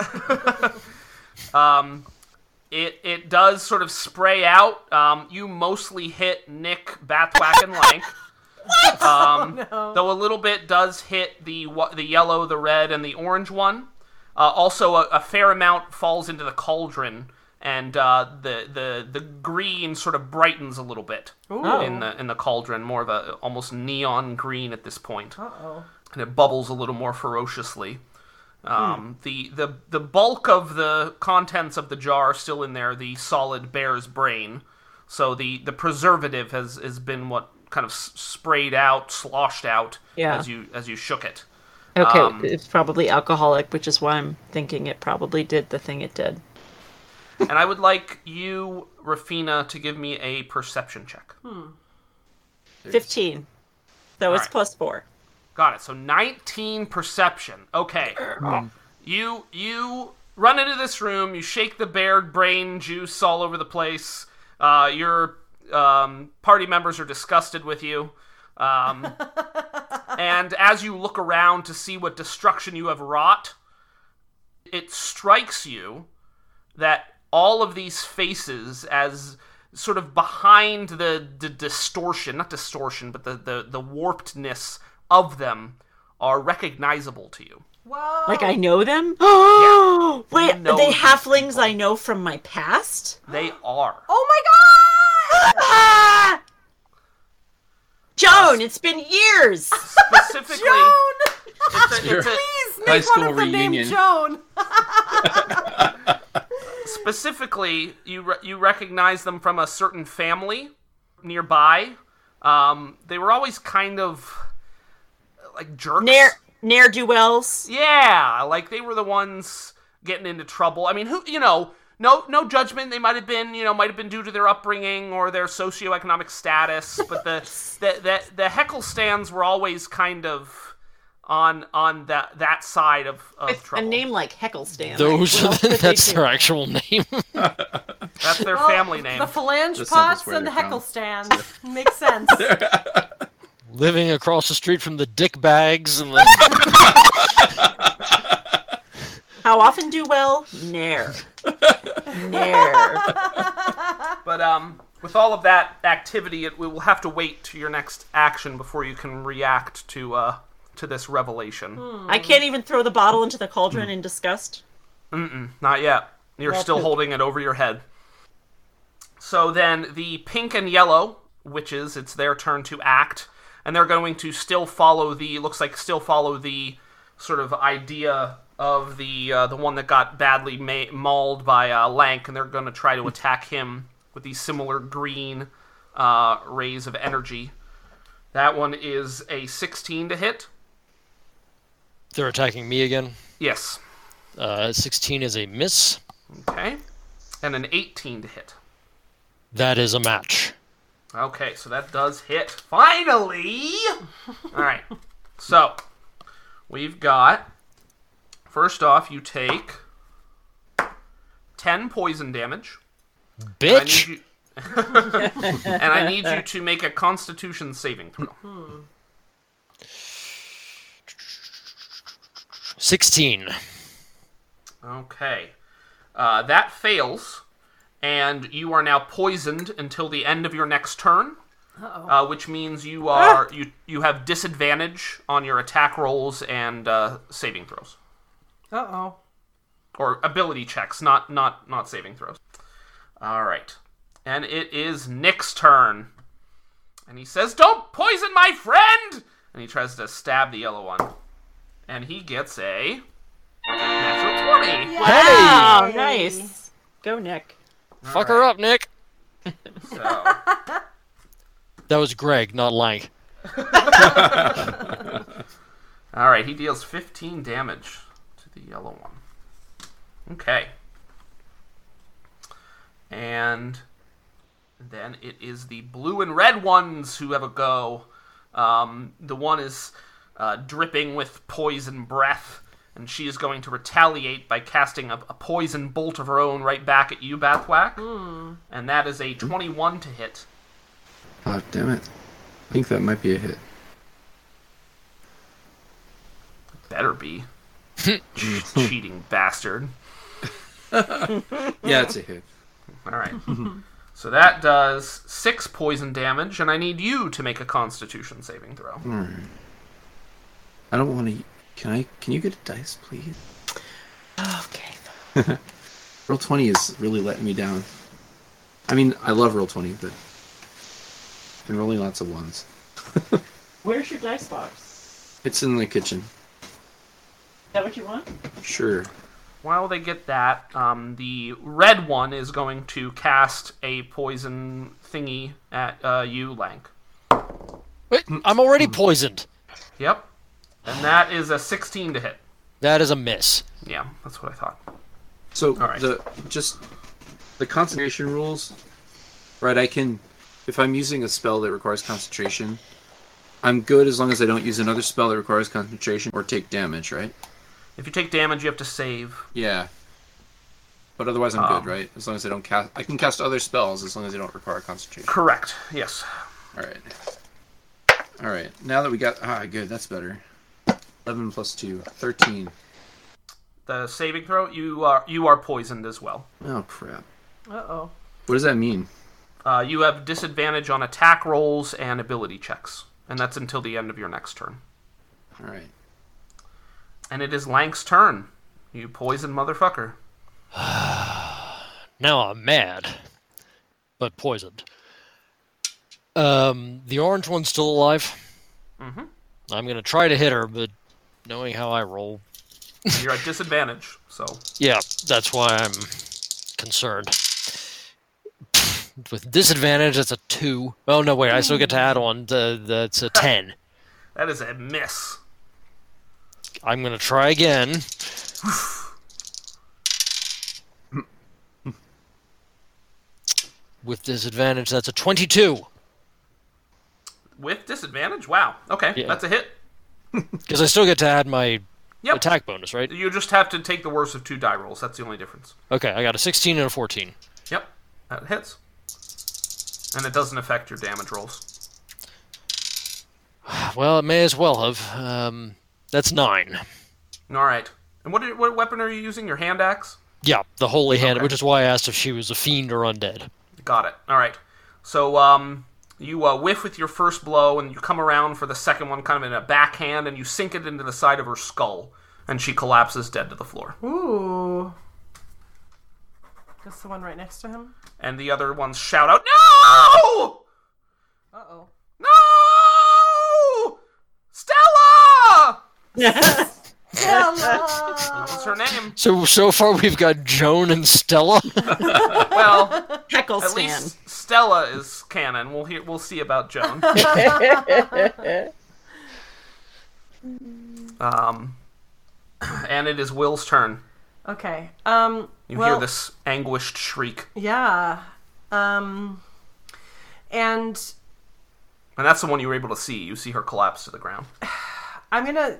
It does sort of spray out. You mostly hit Nick, Bathwack, and Lank. Though a little bit does hit the yellow, the red, and the orange one. Also, a fair amount falls into the cauldron, and the green sort of brightens a little bit in the cauldron, more of a almost neon green at this point. And it bubbles a little more ferociously. The bulk of the contents of the jar are still in there, the solid bear's brain. So the preservative has been what kind of sprayed out, sloshed out as you shook it. Okay, it's probably alcoholic, which is why I'm thinking it probably did the thing it did. And I would like you, Rafina, to give me a perception check. 15. So it's right. +4. Got it. So 19 perception. Okay. You run into this room. You shake the bear brain juice all over the place. You're party members are disgusted with you. And as you look around to see what destruction you have wrought, it strikes you that all of these faces, as sort of behind the distortion, not distortion, but the warpedness of them, are recognizable to you. Whoa. Like I know them? Yeah. Wait, You know are they these halflings people. I know from my past? They are. Oh my god! Ah! Joan, it's been years! Specifically, Joan! it's a, Please High make school one of them named reunion. Joan. specifically, you recognize them from a certain family nearby. They were always kind of like jerks. Ne'er-do-wells. Yeah, like they were the ones getting into trouble. I mean, no judgment. They might have been due to their upbringing or their socioeconomic status, but the heckle stands were always kind of on that side of trouble. A name like Hecklestan. That's their actual name. That's their family name. The phalange Just pots where and the they're heckle from. stand. Makes sense. Living across the street from the dick bags and the... How often do well? Ne'er. But with all of that activity, we will have to wait to your next action before you can react to this revelation. I can't even throw the bottle into the cauldron in disgust. Not yet. You're Well, still poop. holding it over your head. So then the pink and yellow witches, it's their turn to act, and they're going to still follow the sort of idea of the one that got badly mauled by Lank, and they're going to try to attack him with these similar green rays of energy. That one is a 16 to hit. They're attacking me again. Yes. 16 is a miss. Okay. And an 18 to hit. That is a match. Okay, so that does hit. Finally! Alright. So, we've got... First off, you take 10 poison damage. Bitch! And I need you to make a Constitution saving throw. 16. Okay. That fails, and you are now poisoned until the end of your next turn. Which means you are you have disadvantage on your attack rolls and saving throws. Uh-oh. Or ability checks, not saving throws. All right. And it is Nick's turn. And he says, "Don't poison my friend!" And he tries to stab the yellow one. And he gets a natural 20. Wow, nice. Go, Nick. Fuck her up, Nick. So, That was Greg, not Lank. all right, he deals 15 damage to the yellow one. Okay. And then it is the blue and red ones who have a go. The one is dripping with poison breath, and she is going to retaliate by casting a poison bolt of her own right back at you, Bathwack. And that is a 21 to hit. Oh, damn it. I think that might be a hit. Better be. Cheating bastard. Yeah, it's a hit. Alright. So that does 6 poison damage, and I need you to make a Constitution saving throw. Alright. I don't want to... Can you get a dice, please? Okay. Roll20 is really letting me down. I mean, I love Roll20, but... I've been rolling lots of ones. Where's your dice box? It's in the kitchen. Is that what you want? Sure. While they get that, the red one is going to cast a poison thingy at you, Lank. Wait, I'm already poisoned. Yep. And that is a 16 to hit. That is a miss. Yeah, that's what I thought. So, Alright. the concentration rules, right, I can... If I'm using a spell that requires concentration, I'm good as long as I don't use another spell that requires concentration or take damage, right? If you take damage, you have to save. Yeah. But otherwise, I'm good, right? As long as I don't cast, I can cast other spells as long as they don't require concentration. Correct. Yes. All right. Now that we got good, that's better. 11 plus 2, 13. The saving throw, you are poisoned as well. Oh crap! Uh-oh. What does that mean? You have disadvantage on attack rolls and ability checks, and that's until the end of your next turn. All right. And it is Lank's turn. You poison motherfucker. Now I'm mad, but poisoned. The orange one's still alive. Mm-hmm. I'm gonna try to hit her, but knowing how I roll, You're at disadvantage, so. yeah, that's why I'm concerned. With disadvantage, that's a 2. Oh no, wait, I still get to add on. That's a 10. That is a miss. I'm gonna try again. With disadvantage, that's a 22. With disadvantage? Wow. Okay, Yeah. that's a hit. Because I still get to add my Yep. attack bonus, right? You just have to take the worst of 2 die rolls. That's the only difference. Okay, I got a 16 and a 14. Yep, that hits. And it doesn't affect your damage rolls. Well, it may as well have. That's 9. All right. And what weapon are you using? Your hand axe? Yeah, the holy hand, Okay. which is why I asked if she was a fiend or undead. Got it. All right. So you whiff with your first blow, and you come around for the second one, kind of in a backhand, and you sink it into the side of her skull, and she collapses dead to the floor. Ooh. That's the one right next to him? And the other ones shout out, "No! Uh-oh. No! Stella!" Stella! What's her name? So far we've got Joan and Stella. Well, Heckle at Stan. least Stella is canon. We'll see about Joan. And it is Will's turn. Okay. You hear this anguished shriek. Yeah. And that's the one you were able to see. You see her collapse to the ground. I'm gonna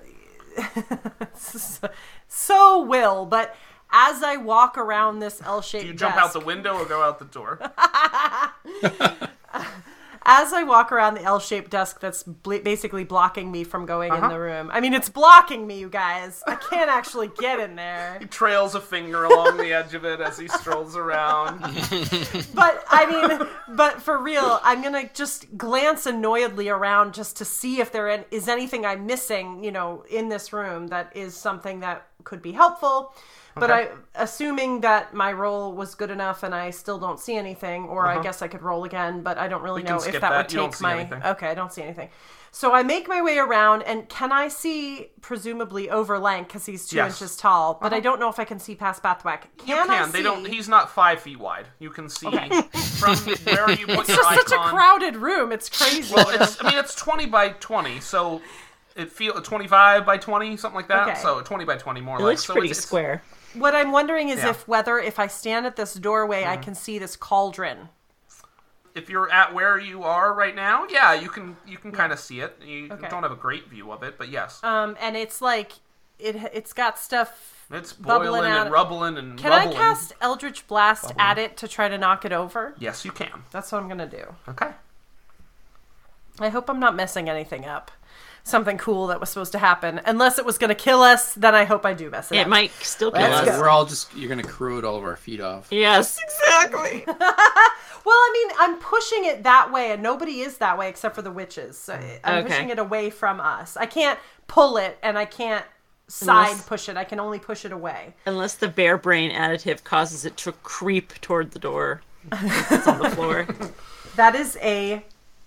so Will, but as I walk around this L-shaped Do you jump desk, out the window or go out the door? as I walk around the L-shaped desk that's basically blocking me from going in the room. I mean, it's blocking me, you guys. I can't actually get in there. He trails a finger along the edge of it as he strolls around. But for real, I'm gonna just glance annoyedly around just to see if there is anything I'm missing, in this room that is something that could be helpful. But Okay. assuming that my roll was good enough and I still don't see anything, or I guess I could roll again, but I don't really We can know if skip that that. would You don't take see my... anything. Okay, I don't see anything. So I make my way around, and can I see, presumably, over Lank, because he's 2 Yes. inches tall, but I don't know if I can see past Bathwack. You I can. see... They don't. He's not 5 feet wide. You can see from where you put It's your just such a icon. crowded room. It's crazy. Well, it's 20 by 20, so it feels 25 by 20, something like that. Okay. So 20 by 20, more It like. looks So pretty it's square. What I'm wondering is Yeah. if I stand at this doorway, I can see this cauldron. If you're at where you are right now, yeah, you can kind of see it. You Okay. don't have a great view of it, but yes, And it's like it's got stuff. it's bubbling boiling out. and rubbling and Can rubbling. I cast Eldritch Blast at it to try to knock it over? Yes, you can. That's what I'm gonna do. Okay. I hope I'm not messing anything up. Something cool that was supposed to happen. Unless it was gonna kill us, then I hope I do mess it up. It might still kill Let's us. go. We're all you're going to corrode all of our feet off. Yes, exactly. Well, I mean, I'm pushing it that way, and nobody is that way except for the witches. So I'm Okay. pushing it away from us. I can't pull it, and I can't side Unless- push it. I can only push it away. Unless the bear brain additive causes it to creep toward the door. It's on the floor. That is a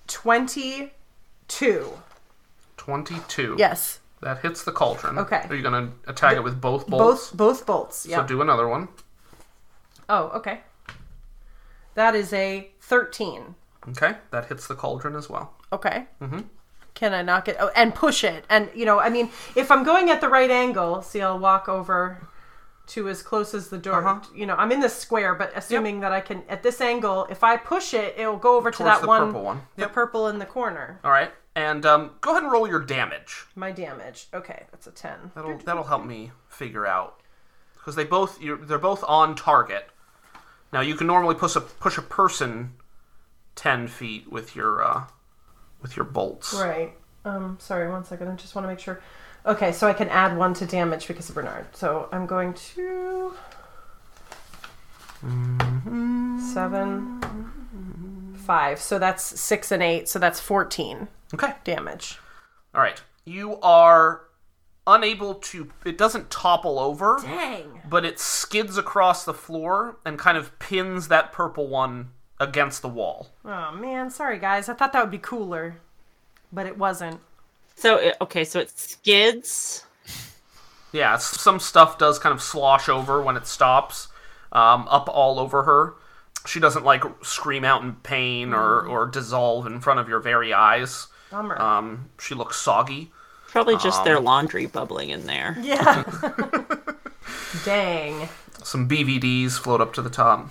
22. 22. Yes. That hits the cauldron. Okay. Are you going to attack it with both bolts? Both bolts. Yeah. So do another one. Oh, okay. That is a 13. Okay. That hits the cauldron as well. Okay. Mm-hmm. Can I knock it? Oh, and push it. And, I mean, if I'm going at the right angle, see, I'll walk over to as close as the door. I'm in this square, but assuming that I can, at this angle, if I push it, it'll go over to Towards that the one. purple one. The Yep. purple in the corner. All right. And go ahead and roll your damage. My damage. Okay, that's a 10. That'll help me figure out because they're both on target. Now you can normally push a person 10 feet with your bolts. Right. Sorry, 1 second. I just want to make sure. Okay, so I can add 1 to damage because of Bernard. So I'm going to 7, 5. So that's 6 and 8. So that's 14. Okay. Damage. All right. You are unable to... It doesn't topple over. Dang. But it skids across the floor and kind of pins that purple one against the wall. Oh, man. Sorry, guys. I thought that would be cooler. But it wasn't. So it skids. Yeah, some stuff does kind of slosh over when it stops, up all over her. She doesn't, like, scream out in pain or dissolve in front of your very eyes. Bummer. She looks soggy. Probably just their laundry bubbling in there. Yeah. Dang. Some BVDs float up to the top.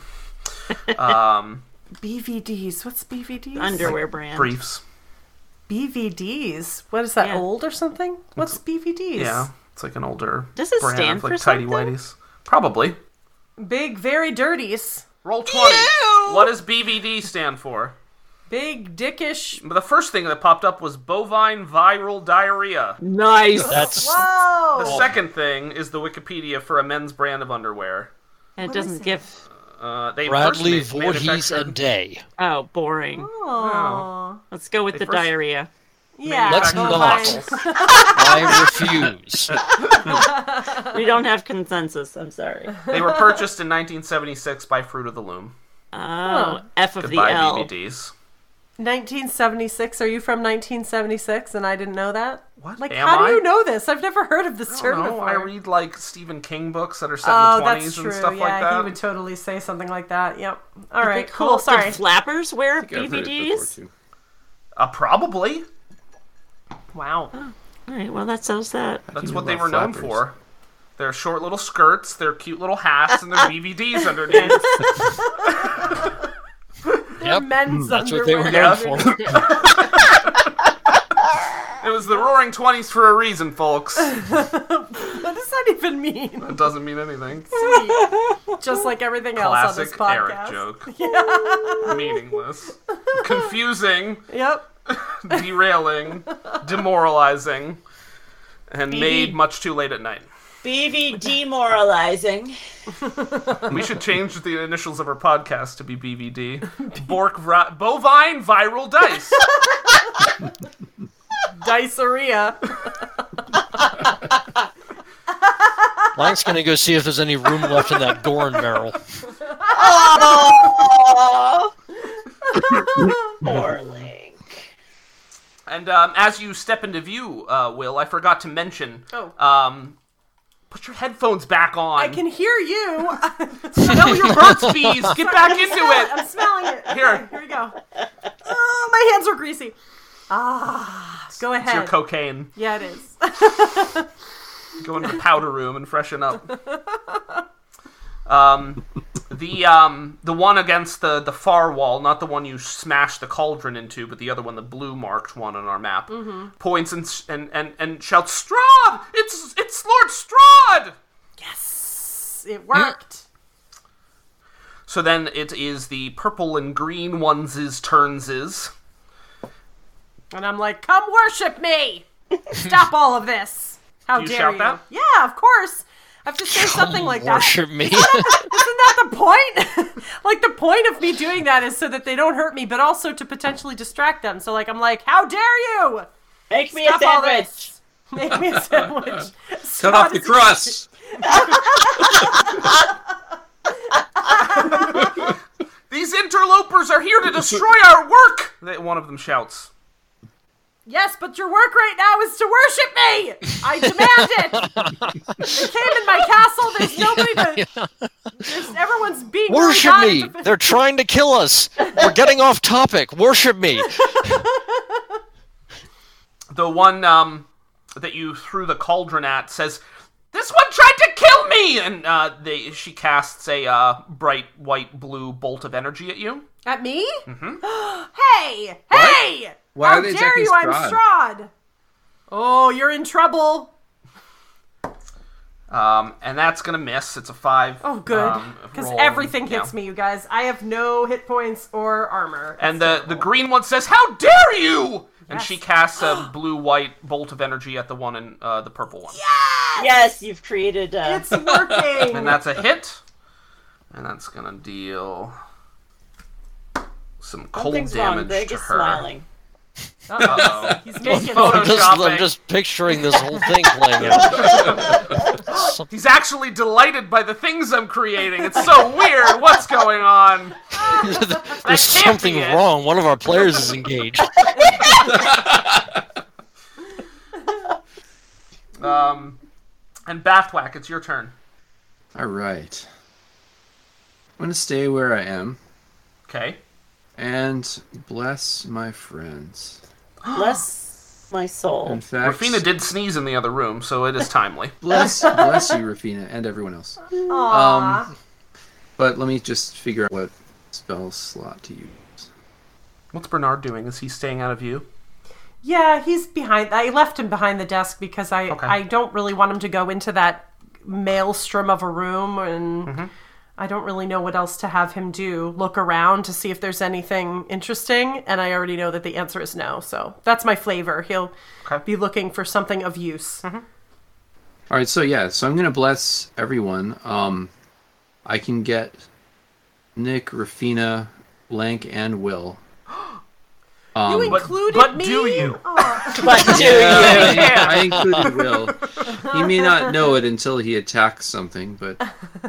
BVDs. What's BVDs? Underwear brand. Briefs. BVDs? What is that, old or something? What's BVDs? Yeah, it's like an older Does it brand stand of, like, for Tidy something? Whities. Probably. Big, very dirties. Roll 20. Ew! What does BVD stand for? Big, dickish. The first thing that popped up was bovine viral diarrhea. Nice. That's Whoa! The second thing is the Wikipedia for a men's brand of underwear. And it doesn't give... They Bradley first Voorhees manufactured- and Day. Oh, boring. Oh. Let's go with They the first- diarrhea. Yeah. Let's manufactured not. mussels. I refuse. We don't have consensus. I'm sorry. They were purchased in 1976 by Fruit of the Loom. Oh, F of the Goodbye, L. BVDs. 1976. Are you from 1976 and I didn't know that? What? Like, Am how I? do you know this? I've never heard of this I term don't know. before. I read, like, Stephen King books that are set Oh, in the 20s that's true. and stuff Yeah, like that. he would totally say something like that. Yep. All Did right, they cool. call- Sorry. Did flappers wear I've heard it before, BVDs? too. Probably. Wow. All right, well, that sells that. That's You what know they were about known flappers. for. Their short little skirts, their cute little hats, and their BVDs underneath. Yep, men's that's what they were underwear. known for. It was the Roaring 20s for a reason, folks. What does that even mean? It doesn't mean anything. Sweet. Just like everything else on this Classic Eric podcast. joke. Meaningless. Confusing. Yep. Derailing. Demoralizing. And BB. made much too late at night. BV demoralizing. We should change the initials of our podcast to be BVD. Bovine Viral Dice. Diceria. Blank's gonna go see if there's any room left in that Gorn barrel. Oh! Poor Link. And as you step into view, Will, I forgot to mention. Put your headphones back on. I can hear you. Smell your Burt's Bees. Get back into it. I'm smelling it. Here. Okay, here we go. Oh, my hands are greasy. Go ahead. It's your cocaine. Yeah, it is. Go into the powder room and freshen up. The one against the far wall, not the one you smashed the cauldron into, but the other one, the blue marked one on our map, points and shouts, "Strahd! It's Lord Strahd!" Yes, it worked. So then it is the purple and green ones' turns. And I'm like, come worship me! Stop all of this! How Do you dare shout you? that? Yeah, of course. I have to say something like that. Worship me. Isn't that the point? Like, the point of me doing that is so that they don't hurt me, but also to potentially distract them. So, like, I'm like, how dare you! Make me Stop a all sandwich. this. Make me a sandwich. Cut off the crust. These interlopers are here to destroy our work! One of them shouts. Yes, but your work right now is to worship me! I demand it! They came in my castle, there's nobody everyone's being Worship really me. They're trying to kill us. We're getting off topic. Worship me. The one that you threw the cauldron at says, "This one tried to kill me!" And she casts a bright white blue bolt of energy at you. At me? Mm-hmm. Hey! Hey! Why How are they dare attacking you? I'm Strahd? Strahd. Oh, you're in trouble. And that's gonna miss. It's a 5. Oh, good. Because everything hits me, you guys. I have no hit points or armor. And the green one says, "How dare you!" And she casts a blue-white bolt of energy at the one in the purple one. Yes, you've created... It's working! And that's a hit. And that's gonna deal some cold damage Greg to is her. smiling. Uh-oh. He's making Photoshopping. I'm just picturing this whole thing playing out. He's actually delighted by the things I'm creating. It's so weird. What's going on? There's something wrong. One of our players is engaged. And Bathwack, it's your turn. All right. I'm going to stay where I am. Okay. And bless my friends. Bless my soul. In fact, Rafina did sneeze in the other room, so it is timely. bless you, Rafina, and everyone else. Aww. But let me just figure out what spell slot to use. What's Bernard doing? Is he staying out of view? Yeah, he's behind. I left him behind the desk because I don't really want him to go into that maelstrom of a room, and I don't really know what else to have him do. Look around to see if there's anything interesting, and I already know that the answer is no. So that's my flavor. He'll be looking for something of use. All right, so I'm going to bless everyone. I can get Nick, Rafina, Blank, and Will. You included but me? do you? But do you? I included Will. He may not know it until he attacks something, but...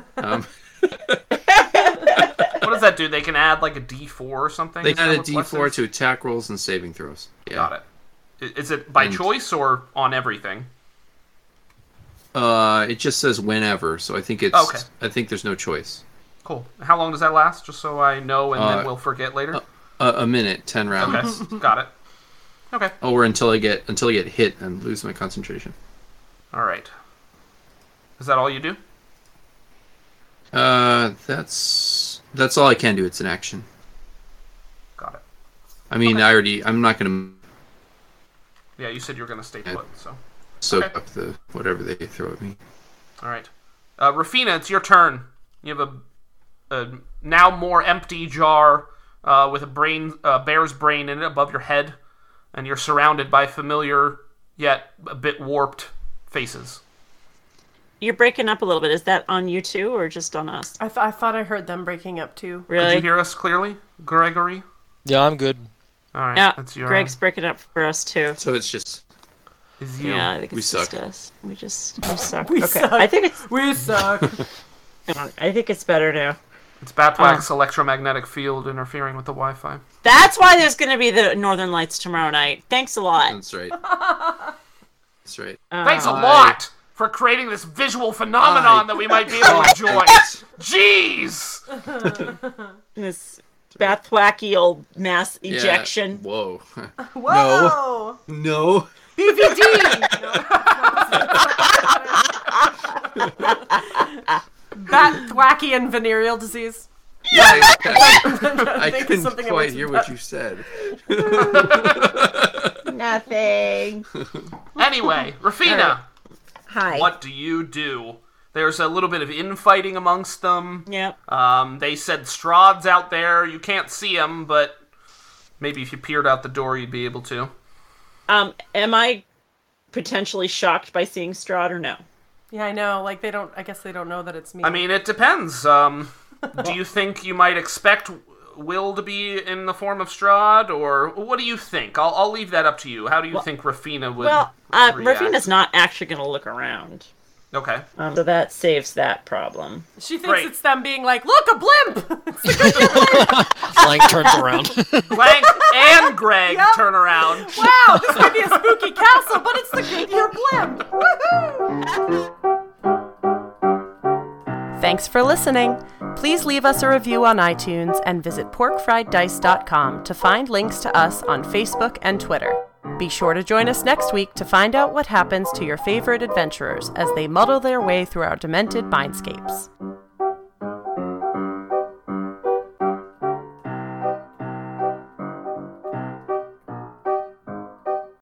What does that do? They can add like a D4 or something? They Is that add a what bless D4 is? to attack rolls and saving throws. Yeah. Got it. Is it by choice or on everything? It just says whenever, so I think it's... Okay. I think there's no choice. Cool. How long does that last? Just so I know and then we'll forget later? A minute, 10 rounds. Okay, got it. Okay. Or until I get hit and lose my concentration. All right. Is that all you do? That's all I can do. It's an action. Got it. I mean, I'm not going Yeah, you said you were going to stay put, so. to soak up the whatever they throw at me. All right. Rafina, it's your turn. You have a now more empty jar with a bear's brain in it above your head, and you're surrounded by familiar yet a bit warped faces. You're breaking up a little bit. Is that on you too, or just on us? I thought I heard them breaking up too. Could Really? you hear us clearly, Gregory? Yeah, I'm good. All right. Yeah, That's your. Greg's breaking up for us too. So it's just... Is you. Yeah, I think We it's suck. just us. We suck. We okay, suck. I think it's. We suck. I think it's better now. It's Batwack's electromagnetic field interfering with the Wi-Fi. That's why there's going to be the Northern Lights tomorrow night. Thanks a lot. That's right. That's right. Thanks a lot for creating this visual phenomenon that we might be able to enjoy. Jeez! This Bathwacky old mass ejection. Yeah. Whoa. Whoa! No. Bat-thwacky and venereal disease. I think couldn't something quite was hear about- what you said. Nothing. Anyway, Rafina, Hi. what do you do? There's a little bit of infighting amongst them. Yep. They said Strahd's out there. You can't see him, but maybe if you peered out the door, you'd be able to. Am I potentially shocked by seeing Strahd or no? Yeah, I know. Like I guess they don't know that it's me. I mean, it depends. Do you think you might expect Will to be in the form of Strahd, or what do you think? I'll leave that up to you. How do you think Rafina would react? Rafina's not actually going to look around. Okay. So that saves that problem. she thinks Great. it's them being like, "Look, a blimp!" Flank turns around. Clank and Greg turn around. Wow, this might be a spooky castle, but it's the Goodyear blimp. Woohoo! Thanks for listening. Please leave us a review on iTunes and visit porkfrieddice.com to find links to us on Facebook and Twitter. Be sure to join us next week to find out what happens to your favorite adventurers as they muddle their way through our demented mindscapes.